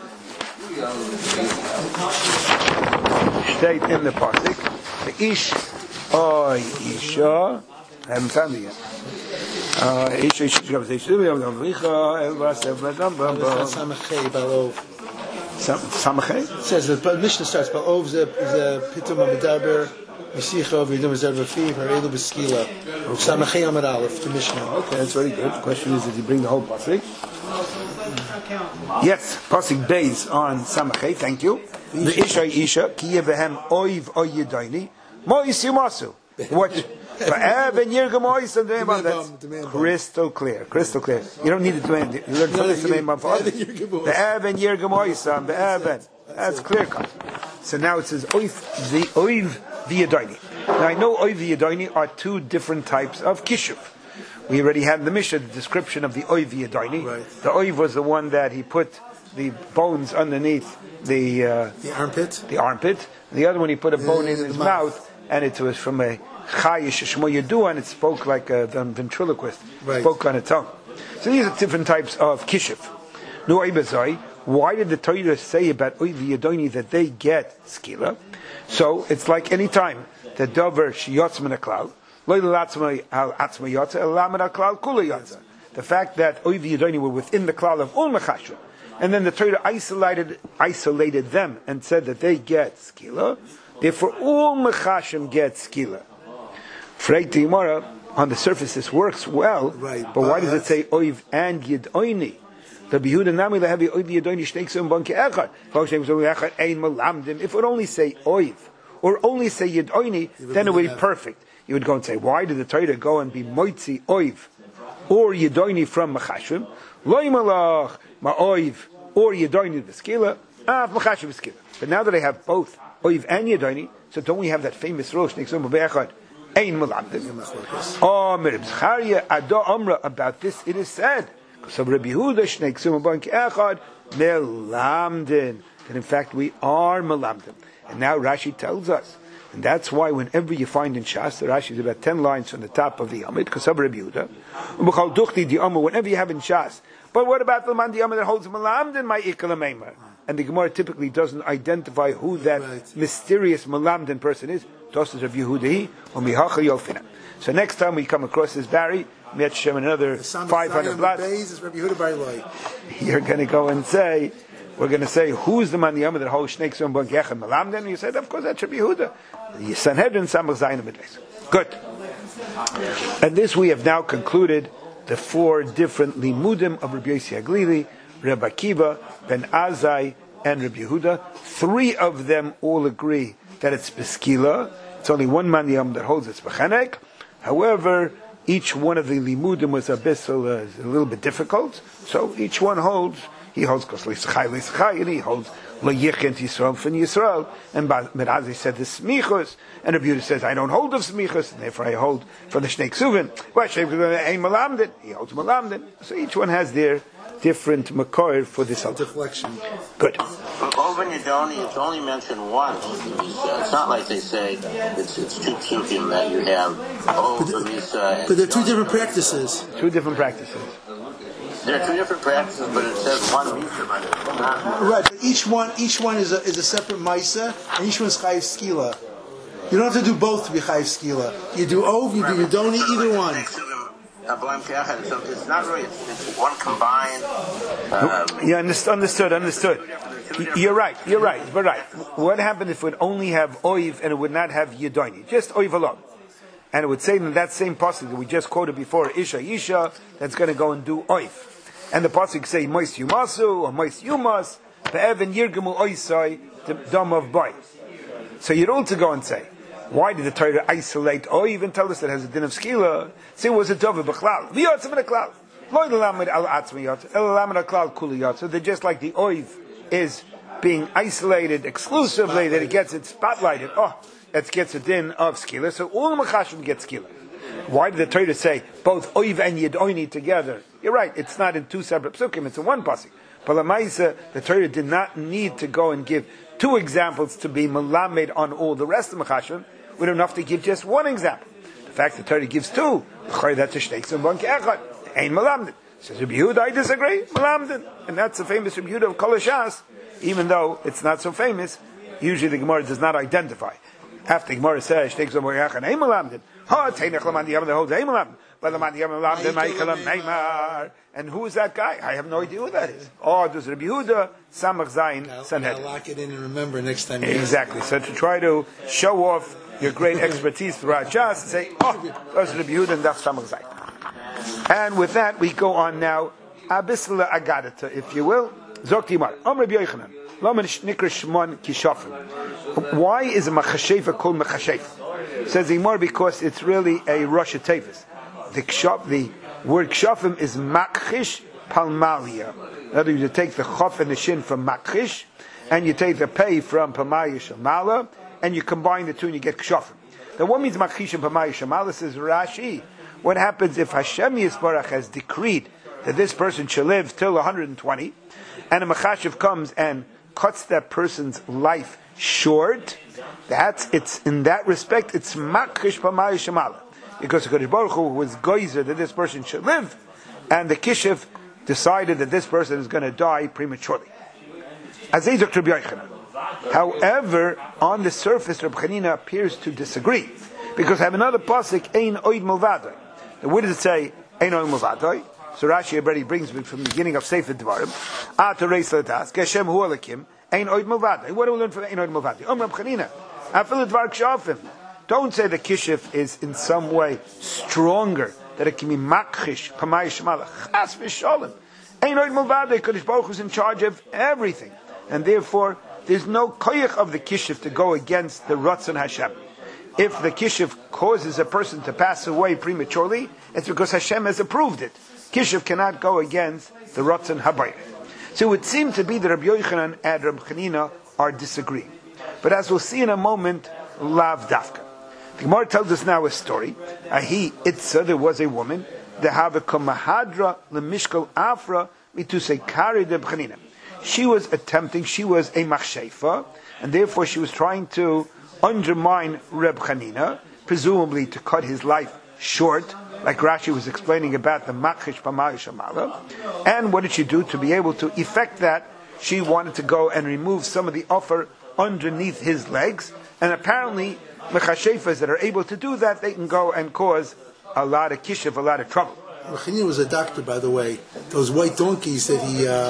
State in the pasuk, the ish oy isha. I haven't found it yet. Samachay? It says the Mishnah starts, Ba'ov is a pitum ha'medaber, Misicha v'yidum reserva fiv, ha'reilu b'skila. Samachay Amar Aleph, the Mishnah. Okay, that's very good. The question is, did you bring the whole pasuk? Yes, pasuk based on Samachay, thank you. The Isha, ki yevehem oiv o yidaini, mo'is yumasu. What? Crystal clear. You don't need it to end. You learn from this name of others. Be'even yirgamoisam, be'even. That's clear cut. So now it says oiv v'yadaini. Now I know oiv v'yadaini are two different types of kishuv. We already had in the Mishnah the description of the oiv v'yadaini. Right. The oiv was the one that he put the bones underneath the armpit. The armpit. The other one he put a bone in his mouth, and it was from a chayish shmo yadu, and it spoke like a ventriloquist. Right. Spoke on its own. So these are different types of kishiv. Why did the Torah say about oiv v'yadaini that they get skila? So it's like any time the davar sheyotz min haklal, lo l'latzmai al atzmai yotza, el lamed haklal kula yotza. The fact that oiv v'yadaini were within the klal of all mechashrim, and then the Torah isolated them and said that they get skila. Therefore, all mechashrim get skila. Freit Gemara, on the surface this works well, right, but why does it say oiv and yidoini? The Yehuda nami lehevi oiv yidoini shneiksum banki echad. If it would only say oiv or only say yidoini, then it would be perfect. You would go and say, why did the Torah go and be moitzi oiv or yidoini from mechashrim? Loi malach ma oiv or yidoini b'skila, mechashrim b'skila. But now that I have both oiv and yidoini, so don't we have that famous rosh shneiksum b'echad? Ein Melamdim. Oh, Mirib Zcharia, Ado Amra, about this it is said. So Rabbi Yehuda, Shnei Ksum Bank Echad, Melamdin. That in fact we are Melamdim. And now Rashi tells us. And that's why whenever you find in Shas, the Rashi is about 10 lines from the top of the Amid, because of Rabbi Yehuda, whenever you have in Shas. But what about the man the Amid that holds Melamdin, my Ikala Meimar? And the Gemara typically doesn't identify who that mysterious Melamdin person is. So next time we come across this Barry, another 500 blocks, you're going to go and say, we're going to say, who's the man the that holds snakes on Bankech and Melamdin? And you said, of course, that's Rabbi Yehuda. The Sanhedrin Samach Zayin B'Deis. Good. And this we have now concluded the 4 different limudim of Rabbi Yossi Haglili, Rabbi Akiva, Ben Azai, and Rabbi Yehuda. 3 of them all agree that it's beskila. It's only one man that holds it's bechenek. However, each one of the limudim was a little bit difficult. So each one holds. He holds kosli l'sachai, and he holds leyichent Yisrael from Yisrael. And Merazzi said the smichus, and Rabbi Yehuda says I don't hold of smichus, and therefore I hold from the Shnei Ksuvin. He holds malamdin. So each one has their different makor for this deflection. Good. Over Yidoni, it's only mentioned once. It's not like they say it's 2 psukim that you have. But they're 2 different practices. 2 different practices. There are 2 different practices, but it says one Misa. Right, but each one is a separate Misa, and each one's Chayiv Skila. You don't have to do both to be Chayiv Skila. You do Ov, you do Yidoni, either one. It's not really, it's one combined. Yeah, understood. You're right. But right. What happened if it would only have Oiv and it would not have Yidoni? Just Oiv alone. And it would say in that same pasuk that we just quoted before, Isha, that's going to go and do Oiv. And the pasuk say, Mois Yumasu, or Mois Yumas, Be'even Yirgemu Oisai, the Dom of Boy. So you'd also go and say, why did the Torah isolate Oiv and tell us it has a din of skila? Say it was a dove b'chlal. V'yotza v'neklal. Lo l'lamed al atzmi yotza. El l'lamed al klal kuli yotza. They're just like the Oiv is being isolated exclusively, that it gets it spotlighted. That gets a din of skila. So all the mechashim get skila. Why did the Torah say both Oiv and Yidoni together? You're right, it's not in 2 separate psukim, it's in one pasuk. But Lamaisa, the Torah did not need to go and give 2 examples to be melamed on all the rest of the mechashim. We don't have to give just 1 example. The fact that Torah gives 2, that's a shneiks and bank echad. Ain't malamdin. Says Rabbi Yehuda, I disagree. Malamdin, and that's the famous Rabbi Yehuda of Kol Hashas. Even though it's not so famous, usually the Gemara does not identify. After the Gemara says shneiks and bank echad ain't malamdin. And who is that guy? I have no idea who that is. Oh, there's Rabbi Yehuda, Samach Zayin, Sanhedrin. I'll lock it in and remember next time. Exactly. So to try to show off your great expertise throughout Shas, say, oh, there's Rabbi Yehuda and that's Samach Zayin. And with that, we go on now, Abisla Agadata, if you will. Zoktimar. Rabbi Yochanan. Why is a machashefa called machashefa? Says Imar because it's really a Rosh Tevis. The word kshafim is makchish palmalia. In other words, you take the chof and the shin from makchish, and you take the pei from pamaya shamala, and you combine the two and you get kshafim. Now what means makchish and pamaya shamala? Says Rashi. What happens if Hashem Yisbarach has decreed that this person shall live till 120, and a machashev comes and cuts that person's life short? It's in that respect, it's makchish pamaya shamala. Because the Kodesh Baruch Hu was geyser that this person should live, and the Kishiv decided that this person is going to die prematurely. However, on the surface, Reb Chanina appears to disagree, because I have another pasuk, Ein Oid Mulvadoi. What does it say, Ein Oid Mulvadoi? So Rashi already brings me from the beginning of Sefer Dvarim. Ata Reis Latas, Geshem Hu Alakim, Ein Oid Mulvadoi. What do we learn from Ein Oid Mulvadoi? Reb Chanina, Afil Dvar Kshafim. Don't say the kishif is in some way stronger, that it can be makchish, pamay shemala, chas v'sholem. Ein oid mulvadei, Kodesh Baruch Hu is in charge of everything. And therefore, there's no koyach of the kishif to go against the Ratzon Hashem. If the kishif causes a person to pass away prematurely, it's because Hashem has approved it. Kishif cannot go against the Ratzon Habayit. So it would seem to be that Rabbi Yochanan and Rabbi Chanina are disagreeing. But as we'll see in a moment, lav dafka. The Gemara tells us now a story. There was a woman, the Havika Mahadra Lemishkal Afra Mitusei Kari de Bchanina. She was a machshefa, and therefore she was trying to undermine Reb Chanina, presumably to cut his life short, like Rashi was explaining about the Makhish Pamay Shamala. And what did she do to be able to effect that? She wanted to go and remove some of the offer underneath his legs, and apparently mechashefas that are able to do that, they can go and cause a lot of kishiv, a lot of trouble. Chanina was a doctor, by the way. Those white donkeys that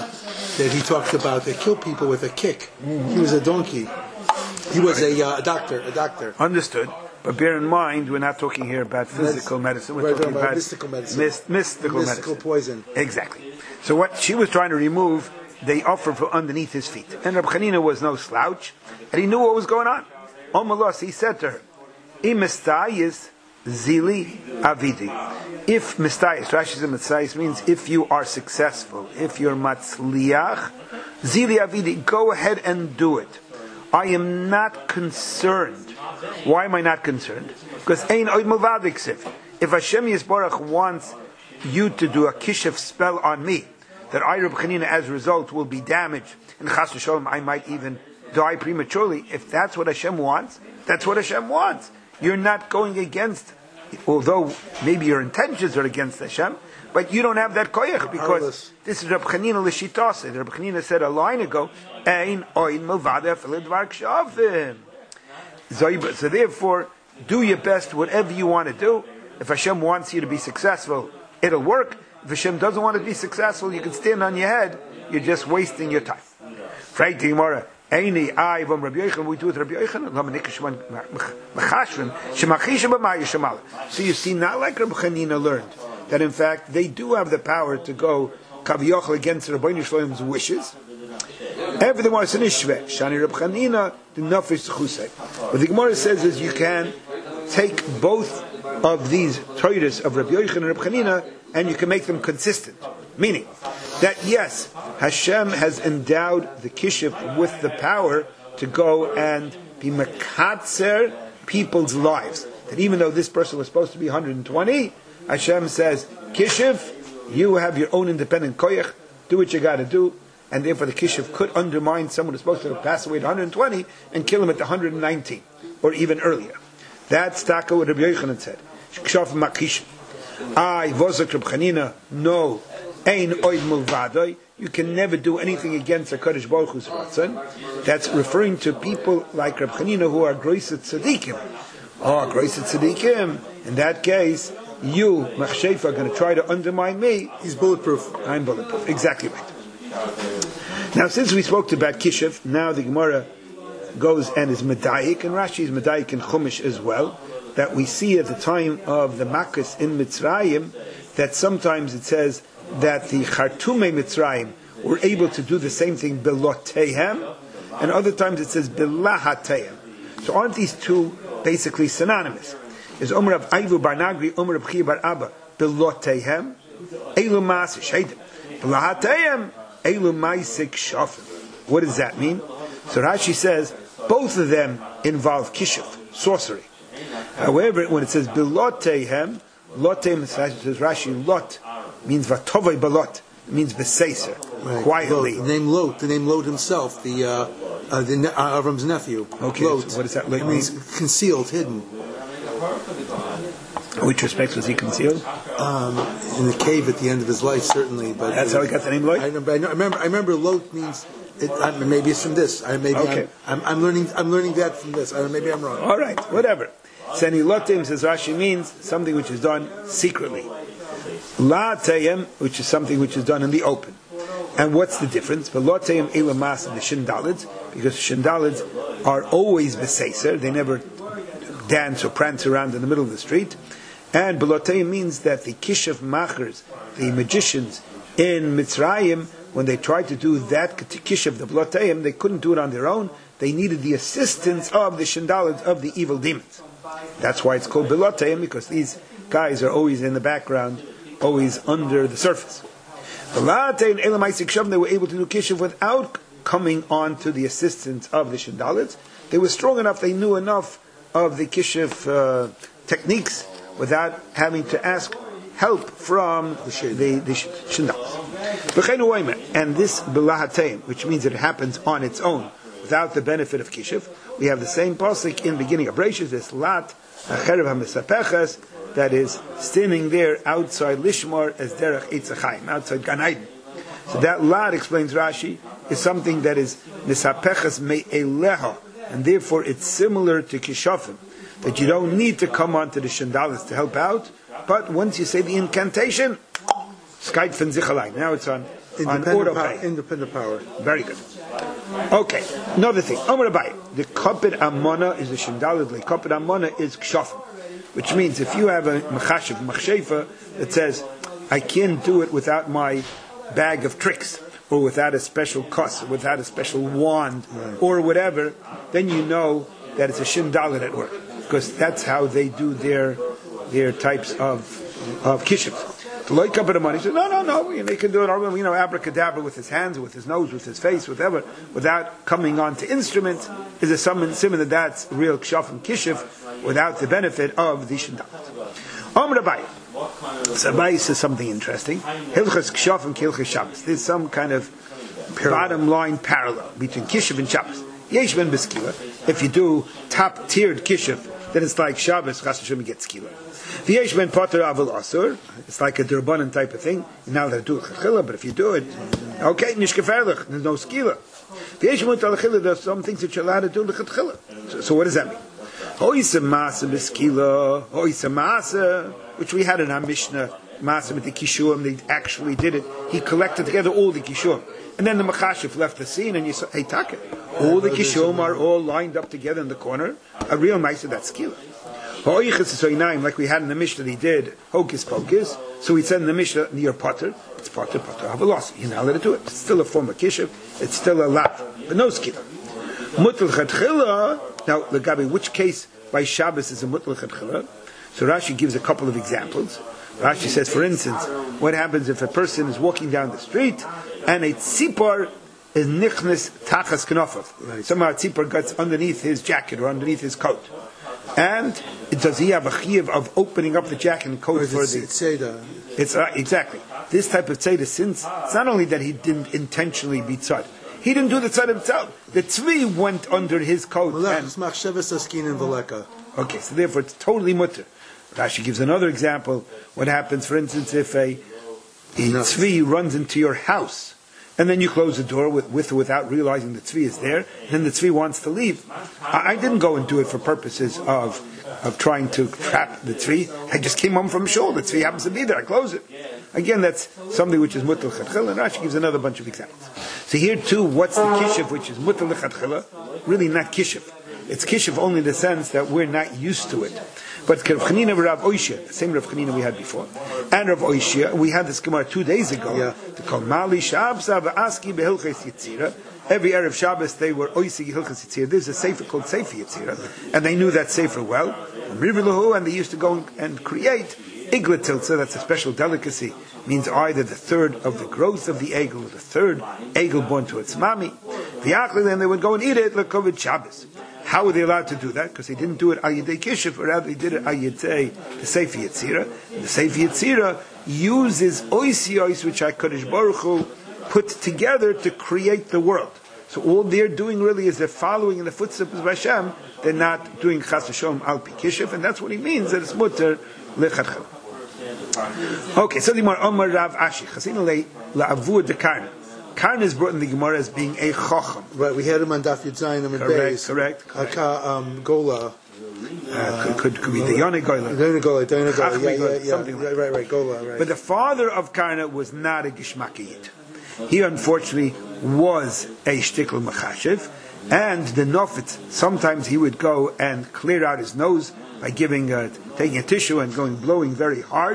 he talked about, they kill people with a kick. He was a donkey. He was a doctor. Understood. But bear in mind, we're not talking here about physical medicine. We're talking about mystical medicine. Mystical poison. Exactly. So what she was trying to remove, they offered from underneath his feet. And Reb Chanina was no slouch, and he knew what was going on. He said to her, Imestayis zili avidi. If mestayis, Rashi says mestayis means if you are successful, if you're matzliach, zili avidi, go ahead and do it. I am not concerned. Why am I not concerned? Because ein oid mulvadik sif. If Hashem Yisborach wants you to do a kishev spell on me, that I, Reb Chanina, as a result, will be damaged, and chas v'sholem, I might even die prematurely. If that's what Hashem wants, that's what Hashem wants. You're not going against, although maybe your intentions are against Hashem, but you don't have that koyach, because this is Reb Chanina l'shitase. Reb Chanina said a line ago, Ein oin melvada afil dvar kshafim. So therefore, do your best, whatever you want to do. If Hashem wants you to be successful, it'll work. If Hashem doesn't want to be successful, you can stand on your head. You're just wasting your time. Right, Gemara. Eini I from Rabbi Yochanan. We do it Rabbi Yochanan. So you see, not like Rabbi Chanina learned that in fact they do have the power to go kaviyachal against Rabbeinu Shloim's wishes. Everything was in Ishve. Shani Rabbi Chanina the nafish chusay. What the Gemara says is you can take both of these Torahs of Rabbi Yochanan and Rabbi Chanina and you can make them consistent. Meaning that yes, Hashem has endowed the Kishiv with the power to go and be makatzer people's lives. That even though this person was supposed to be 120, Hashem says, Kishiv, you have your own independent koyach, do what you got to do, and therefore the Kishiv could undermine someone who's supposed to pass away at 120 and kill him at 119, or even earlier. That's Taka what Rabbi Yochanan said. Kshaf makishim. Vozak Reb Chanina, no. Ein oid mulvadoi. You can never do anything against a Kodesh Baruch Hu's Ratzon. That's referring to people like Reb Chanina who are Groisat Tzadikim. Groisat Tzadikim. In that case, you, Machshefa, are going to try to undermine me, He's bulletproof. I'm bulletproof. Exactly right. Now, since we spoke about Kishiv, now the Gemara goes and is Medayik, and Rashi is Medayik in Chumash as well, that we see at the time of the Makkos in Mitzrayim, that sometimes it says that the Chartumei Mitzrayim were able to do the same thing Belotehem, and other times it says Belahatehem. So aren't these two basically synonymous? Is Omer of Aivu Bar Nagri, Omer of Chi Bar Abba, Belotehem, Elu Maaseh Sheidim, Belahatehem, Elu Maisik Shofim. What does that mean? So Rashi says both of them involve kishuv, sorcery. However, when it says Belotehem, Lotehem says Rashi, Lot means Vatovei Balot, means Beseser, quietly. Lot. The name Lot himself, Avram's nephew. Okay, Lot. so what does that mean? It means concealed, hidden. In which respects was he concealed? In the cave at the end of his life, certainly. But that's how he got the name Lot? I remember Lot means. Maybe it's from this. I'm learning that from this. Maybe I'm wrong. All right, whatever. Seni Lotem, says Rashi, means something which is done secretly. La Tayim, which is something which is done in the open. And what's the difference? Velotayim elamas and the shindalids, because shindalids are always beseser. They never dance or prance around in the middle of the street. And Belotayim means that the kishav machers, the magicians in Mitzrayim, when they tried to do that kishav, the Belotayim, they couldn't do it on their own. They needed the assistance of the shindalids, of the evil demons. That's why it's called Belotayim, because these guys are always in the background, always under the surface. They were able to do kishav without coming on to the assistance of the shindalids. They were strong enough, they knew enough of the kishav techniques without having to ask help from the shindalids. And this belahateim, which means that it happens on its own, without the benefit of kishiv, we have the same pasuk in the beginning of Bereshit, this lat acherev hamisapeches, that is standing there outside Lishmar as derech Eitz Chaim, outside Gan Eden. So that lat, explains Rashi, is something that is misapeches me'eleha, and therefore it's similar to kishafim, that you don't need to come onto the shandalis to help out, but once you say the incantation, skait fin zichalai. Now it's on autopilot. Independent power. Very good. Okay, another thing. Omer Abai, the kapid amona is a shandalid. The kapid amona is kshafim, which means if you have a machshefa that says, I can't do it without my bag of tricks, or without a special kos, or without a special wand, or whatever, then you know that it's a shindalit at work, because that's how they do their types of kishiv. The loy kapid amona, he says, no, they can do it, abracadabra with his hands, with his nose, with his face, whatever, without coming on to instruments, is a simon that that's real kshaf and kishiv, without the benefit of the shindalit. Amr Abai. So Abai says something interesting. Hilchas kshaf and kilchas Shabbos. There's some kind of bottom line parallel between kishiv and Shabbos. Yesh ben beskila. If you do top tiered kishiv, then it's like Shabbos. Chas Hashem gets skila. V'yesh ben poter avol asur. It's like a derbanan type of thing. You're not allowed to do it chachila, but if you do it, okay, nishkeferlich. There's no skila. V'yesh ben talachila. There's some things that you're allowed to do chachila. So what does that mean? Which we had in our Mishnah, Maaseh with the Kishuim, they actually did it. He collected together all the Kishuim. And then the Machashif left the scene, and you saw, hey, Taka, all the Kishuim are all lined up together in the corner. A real Maaseh, that's Skila. Like we had in the Mishnah, he did Hocus Pocus. So we said in the Mishnah, near Potter, it's Potter, Havalos. You're not allowed to do it. It's still a form of Kishuv, it's still a lav, but no Skila. Mutal Chadchila. Now, the Gabi, which case by Shabbos is a Mutal Chadchila? So Rashi gives a couple of examples. Rashi says, for instance, what happens if a person is walking down the street and a tzipor is nichnes tachas kenofav? Somehow a tzipor gets underneath his jacket or underneath his coat. And does he have a chiyuv of opening up the jacket and coat for the tzeda? It's exactly. This type of tzeda, since it's not only that he didn't intentionally be tzad, he didn't do the tzad himself. The tzvi went under his coat. Okay, so therefore it's totally mutter. Rashi gives another example. What happens, for instance, if a tzvi runs into your house and then you close the door with or without realizing the tzvi is there, and then the tzvi wants to leave. I didn't go and do it for purposes of trying to trap the tzvi. I just came home from shul. The tzvi happens to be there. I close it. Again, that's something which is mutal lechatchila, and Rashi gives another bunch of examples. So here too, what's the kishiv, which is mutal lechatchila? Really not kishiv. It's kishiv only in the sense that we're not used to it. But Rav Chanina and Rav Oishia, the same Rav Chanina we had before, and Rav Oishia, we had this Gemara 2 days ago. To call Mali Shabsa v'Aski behilches Yitzira. Every Erev Shabbos they were Oisi Hilchas Yitzira. There's a sefer called Sefer Yitzira, and they knew that sefer well. And they used to go and create Igla Tiltza. That's a special delicacy. It means either the third of the growth of the egel or the third egel born to its mommy. Then they would go and eat it like COVID Shabbos. How were they allowed to do that? Because they didn't do it al yedei kishiv, or rather they did it al yedei the Sefer Yetzira. The Sefer Yetzira uses ois, which HaKadosh Baruch Hu put together to create the world. So all they're doing really is they're following in the footsteps of Hashem. They're not doing chas v'sholom al pi kishiv, and that's what he means that it's mutter lechatchil. Okay, so the Omar Rav Ashi Chasina la'avur de Karna. Karna is brought in the Gemara as being a chacham. Right, we had him on Daf Yitzayin and Beis. Correct. Gola. Could be the Yonah Gola. Gola. Something like that. Right, Gola. Right. But the father of Karna was not a Gishmakiyit. He unfortunately was a shtikl machashiv, and the nofetz, sometimes he would go and clear out his nose by taking a tissue and blowing very hard.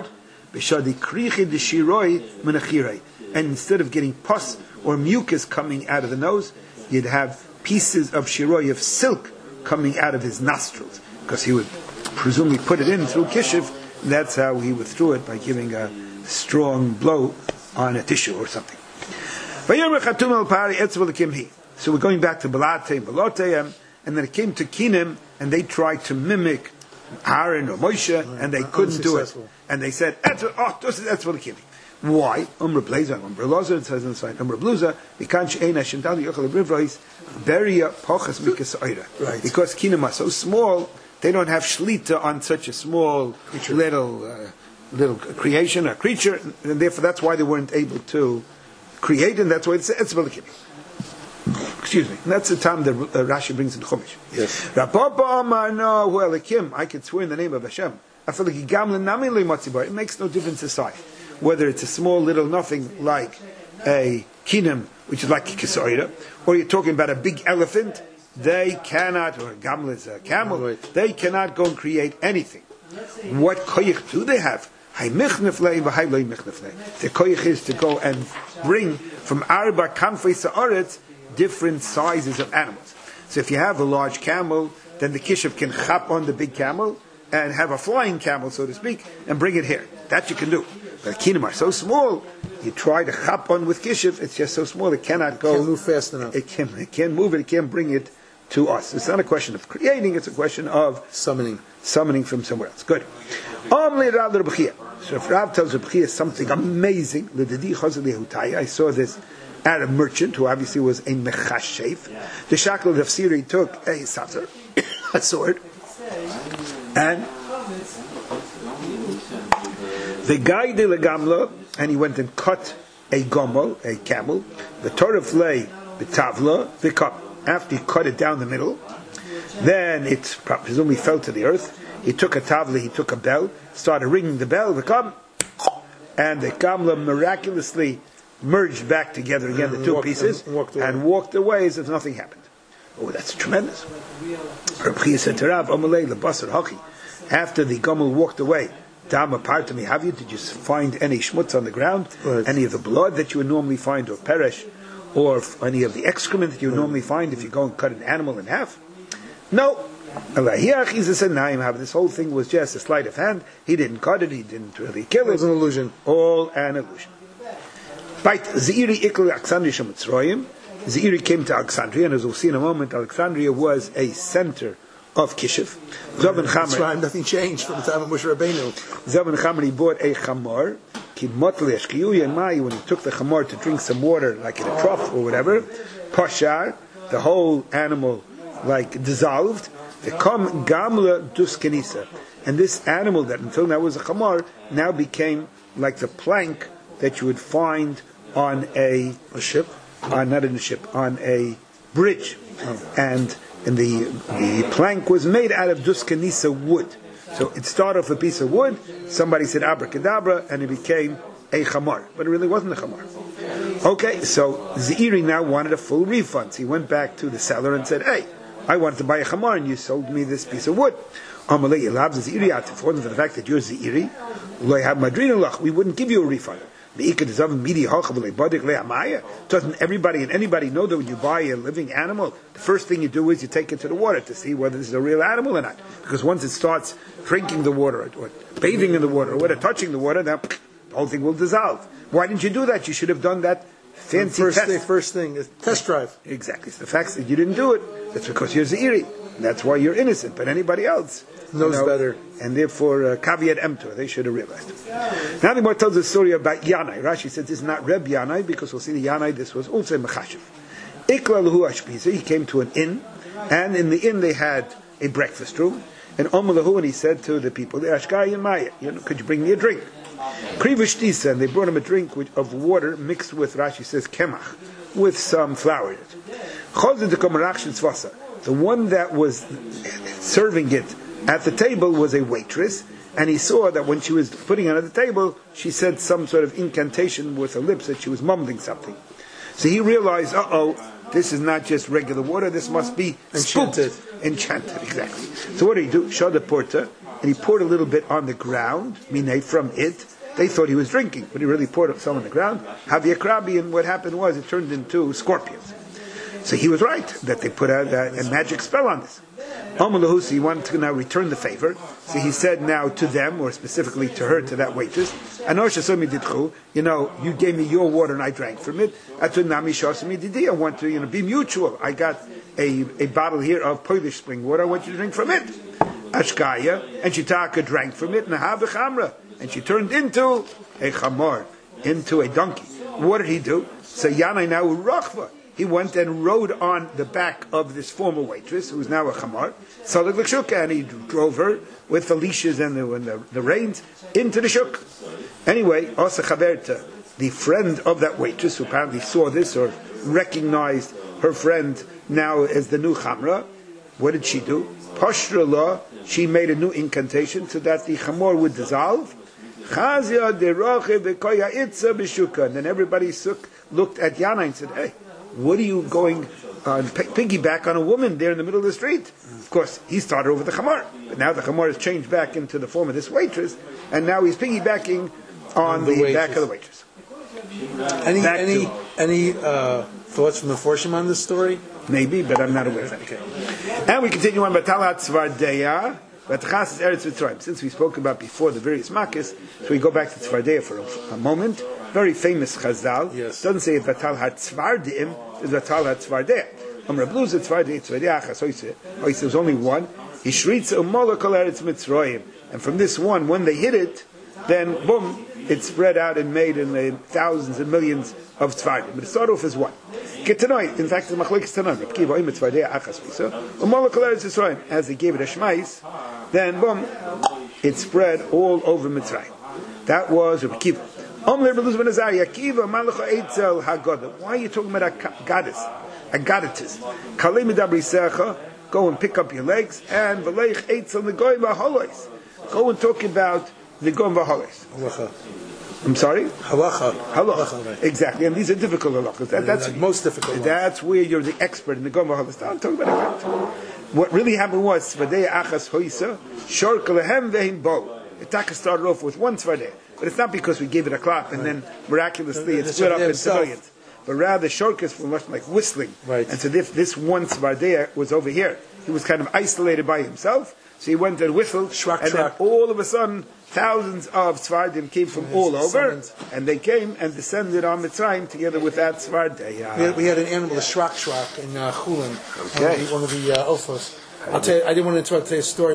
And instead of getting pus or mucus coming out of the nose, you'd have pieces of shiroi, of silk, coming out of his nostrils, because he would presumably put it in through kishiv, and that's how he withdrew it, by giving a strong blow on a tissue or something. So we're going back to Balate, and then it came to Kinim, and they tried to mimic Aaron or Moshe, and they couldn't do it. And they said, this is Etzvah L'Kimi. Why? Umra Blazer, Umra Lozer, it says on the side, Umra Bluza, Bikanch Eina Shintali Yochel Rivrois, Beria Pochas Mikas Oira. Because Kinim are so small, they don't have shlita on such a small little creation, a creature, and therefore that's why they weren't able to create, and that's why it's Etzvah L'Kimi. Excuse me. And that's the time that Rashi brings in Chumash. Yes. Rapapa Amar no hu Elikim. I can swear in the name of Hashem. It makes no difference to size. Whether it's a small little nothing like a kinim, which is like a kisoira, or you're talking about a big elephant, they cannot, or a gamla is a camel, they cannot go and create anything. What koyich do they have? The koyich is to go and bring from arba kanfei sa'aretz different sizes of animals. So if you have a large camel, then the kishiv can chop on the big camel and have a flying camel, so to speak, and bring it here. That you can do. But kinim are so small, you try to chop on with kishiv, it's just so small, it cannot go. It can't move fast enough. It can't move it, it can't bring it to us. It's not a question of creating, it's a question of summoning from somewhere else. Good. So if Rav tells Rebchia something amazing, I saw this at a merchant who obviously was a mechashef. The shakal of Siri took a satzar, a sword, and the guy did a gamla, and he went and cut a gomel, a camel. The Torah lay the tavla, the cup. After he cut it down the middle, then it presumably fell to the earth. He took a tavla, he took a bell, started ringing the bell, the cup, and the gamla miraculously merged back together again, the two pieces, and walked away as if nothing happened. Oh, that's tremendous. Rabbi said to Rav, after the gomel walked away, did you find any schmutz on the ground? Right. Any of the blood that you would normally find, or perish, or any of the excrement that you would normally find if you go and cut an animal in half? No. This whole thing was just a sleight of hand. He didn't cut it, he didn't really kill it. It was an illusion. All an illusion. Zeiri came to Alexandria, and as we'll see in a moment, Alexandria was a center of Kishiv. That's why nothing changed from the time of Moshe Rabbeinu. Zav and Chamer, he bought a chamor, when he took the chamor to drink some water, like in a trough or whatever, pashar, the whole animal dissolved, the kam gamla duskenisa, and this animal that until now was a chamor, now became like the plank that you would find on a ship, not in a ship, on a bridge, and the plank was made out of duskanisa wood. So it started off a piece of wood. Somebody said abracadabra, and it became a chamar, but it really wasn't a chamar. Okay, so Zeiri now wanted a full refund. So he went back to the seller and said, "Hey, I wanted to buy a chamar, and you sold me this piece of wood. Amalei Yelab Zeiri out for the fact that you're Zeiri, we wouldn't give you a refund." Doesn't everybody and anybody know that when you buy a living animal, the first thing you do is you take it to the water to see whether this is a real animal or not? Because once it starts drinking the water, or bathing in the water, or touching the water, then the whole thing will dissolve. Why didn't you do that? You should have done that fancy first thing is test drive. Exactly. So the fact that you didn't do it, that's because you're Zeiri. That's why you're innocent. But anybody else knows better. And therefore, caveat emptor, they should have realized. Now the Gemara tells a story about Yanai. Rashi says this is not Reb Yanai, because we'll see the Yanai, this was also Mechashiv. Ikla Lahu Ashpiza, he came to an inn, and in the inn they had a breakfast room, and Omalahu, and he said to the people, Ashkai and Maya, could you bring me a drink? Krivish Tisa, and they brought him a drink of water mixed with, Rashi says, kemach, with some flour in it. Chozid the Komarach Tzvasa, the one that was serving it at the table was a waitress, and he saw that when she was putting it at the table, she said some sort of incantation with her lips, that she was mumbling something. So he realized, this is not just regular water, this must be enchanted. Enchanted, exactly. So what did he do? Showed the porter, and he poured a little bit on the ground, meaning from it. They thought he was drinking, but he really poured some on the ground. Haviakrabi, and what happened was it turned into scorpions. So he was right, that they put a magic spell on this. Amalahusi, he wanted to now return the favor. So he said now to them, or specifically to her, to that waitress, you gave me your water and I drank from it. I want to be mutual. I got a bottle here of Polish spring water, I want you to drink from it. Ashkaya, and Shitaka drank from it, and she turned into a chamor, into a donkey. What did he do? So Yanai now rachva. He went and rode on the back of this former waitress, who is now a chamar, and he drove her with the leashes and the reins into the shuk. Anyway, Asa Chaverta, the friend of that waitress, who apparently saw this or recognized her friend now as the new chamra, what did she do? Pashra law, she made a new incantation so that the chamor would dissolve. And then everybody looked at Yana and said, "Hey, what are you going piggyback on a woman there in the middle of the street?" Of course, he started over the chamar, but now the chamar has changed back into the form of this waitress, and now he's piggybacking on the back of the waitress. Any thoughts from the Forshim on this story? Maybe, but I'm not aware of that. Okay. And we continue on Batalat Tzvardeya. Since we spoke about before the various makkahs, so we go back to Tzvardeya for a moment. Very famous Chazal. Yes. Doesn't say Batal HaTzvardeim, it's Batal HaTzvardeya. Rabluza Tzvardeya Tzvardeya Achas. There's only one. Hishritz Umola Kol Eretz Mitzrayim. And from this one, when they hit it, then boom, it spread out and made in the thousands and millions of tzvardim. But it started off as one. Get tonight. In fact, the machlokes tonight. As they gave it a shmais, then boom, it spread all over Mitzrayim. That was Rabbi Kiva. Why are you talking about a goddess? A goddess. Go and pick up your legs and go and talk about the Goyim V'Holos. I'm sorry? Halacha. Exactly. And these are difficult halachas. That's most difficult. That's where you're the expert in the Goyim V'Holos. I'm talking about a what really happened was Tzvardeya Achas Hoisa Shor Kalehem Ve'im Bo. The Taka started off with one Tzvardeya. But it's not because we gave it a clap and then miraculously it split up into millions. But rather, Shorkas were much like whistling. Right. And so if this one Tzvardeya was over here, he was kind of isolated by himself, so he went and whistled, then all of a sudden, thousands of Tzvardim came from all over, and they came and descended on Mitzrayim together with that Tzvardeya. We had an animal, a shrak in Chulin, Okay. one of the Ofos. I'll tell you, I didn't want to interrupt today's story.